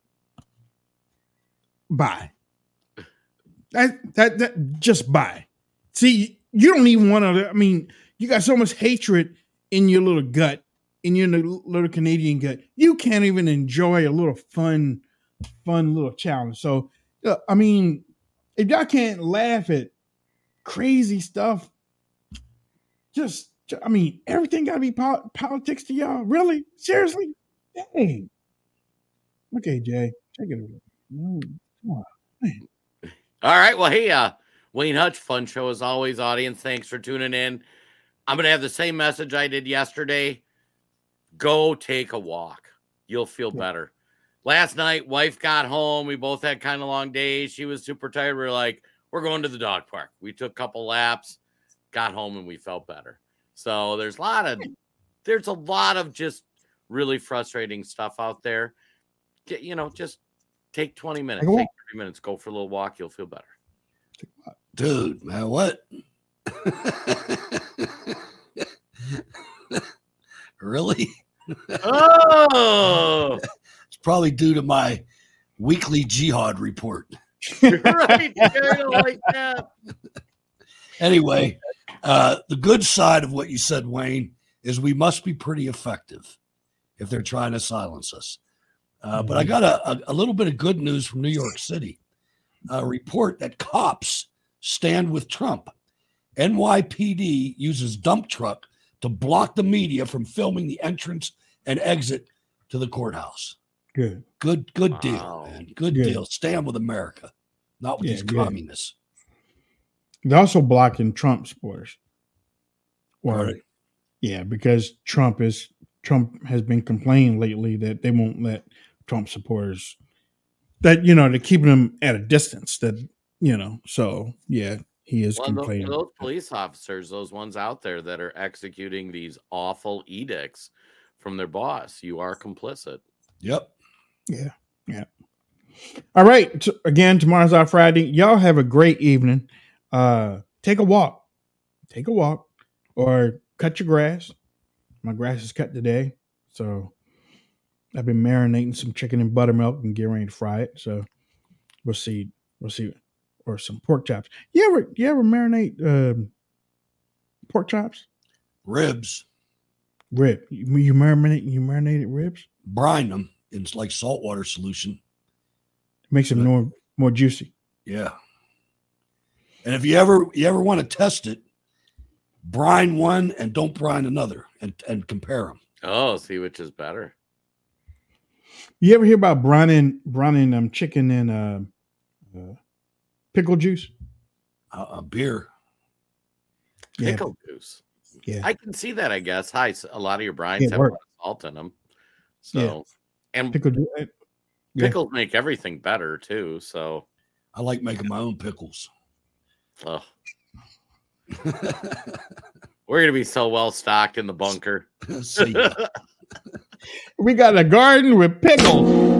Bye. That that that just bye." See, you don't even want to. I mean, you got so much hatred in your little gut, in your little Canadian gut. You can't even enjoy a little fun, fun little challenge. So, uh, I mean, if y'all can't laugh at crazy stuff, just, I mean, everything got to be pol- politics to y'all. Really? Seriously? Dang. Okay, Jay, take it away. No, come on, man. All right. Well, hey, uh, Wayne Hutch, fun show as always. Audience, thanks for tuning in. I'm going to have the same message I did yesterday. Go take a walk. You'll feel better. Last night, wife got home. We both had kind of long days. She was super tired. We were like, we're going to the dog park. We took a couple laps, got home, and we felt better. So there's a lot of, there's a lot of just really frustrating stuff out there. Get, you know, just take twenty minutes, take thirty minutes, go for a little walk. You'll feel better. Dude, man, what? Really? Oh, it's probably due to my weekly jihad report. Right. I don't like that. Anyway, uh, the good side of what you said, Wayne, is we must be pretty effective if they're trying to silence us. Uh, but I got a, a, a little bit of good news from New York City. A report that cops stand with Trump. N Y P D uses dump truck to block the media from filming the entrance and exit to the courthouse. Good. Good, good Wow. deal, man. Good, Good. deal. Stand with America, not with Yeah, these good. communists. They're also blocking Trump supporters. Or, Right. yeah, because Trump is Trump has been complaining lately that they won't let Trump supporters, that you know, they're keeping them at a distance. That you know, so yeah, he is Well, those, complaining. those police officers, those ones out there that are executing these awful edicts from their boss, you are complicit. Yep. Yeah, yeah. All right. T- again, tomorrow's our Friday. Y'all have a great evening. Uh, take a walk. Take a walk, or cut your grass. My grass is cut today, so I've been marinating some chicken in buttermilk and getting ready to fry it. So we'll see. We'll see. Or some pork chops. You ever you ever marinate um, pork chops? Ribs. Rib. You, you marinate you marinated ribs? Brine them in like saltwater solution. Makes them more more juicy. Yeah. And if you ever you ever want to test it, brine one and don't brine another, and, and compare them. Oh, see which is better. You ever hear about brining brining um chicken in uh, uh pickle juice? Uh, uh, beer. Yeah. Pickle juice. Yeah. I can see that, I guess. Hi, a lot of your brines Yeah, have a work. lot of salt in them. So, Yeah. and Pickle juice. Yeah. pickles make everything better too. So, I like making my own pickles. oh. We're gonna be so well stocked in the bunker. See ya. We got a garden with pickles.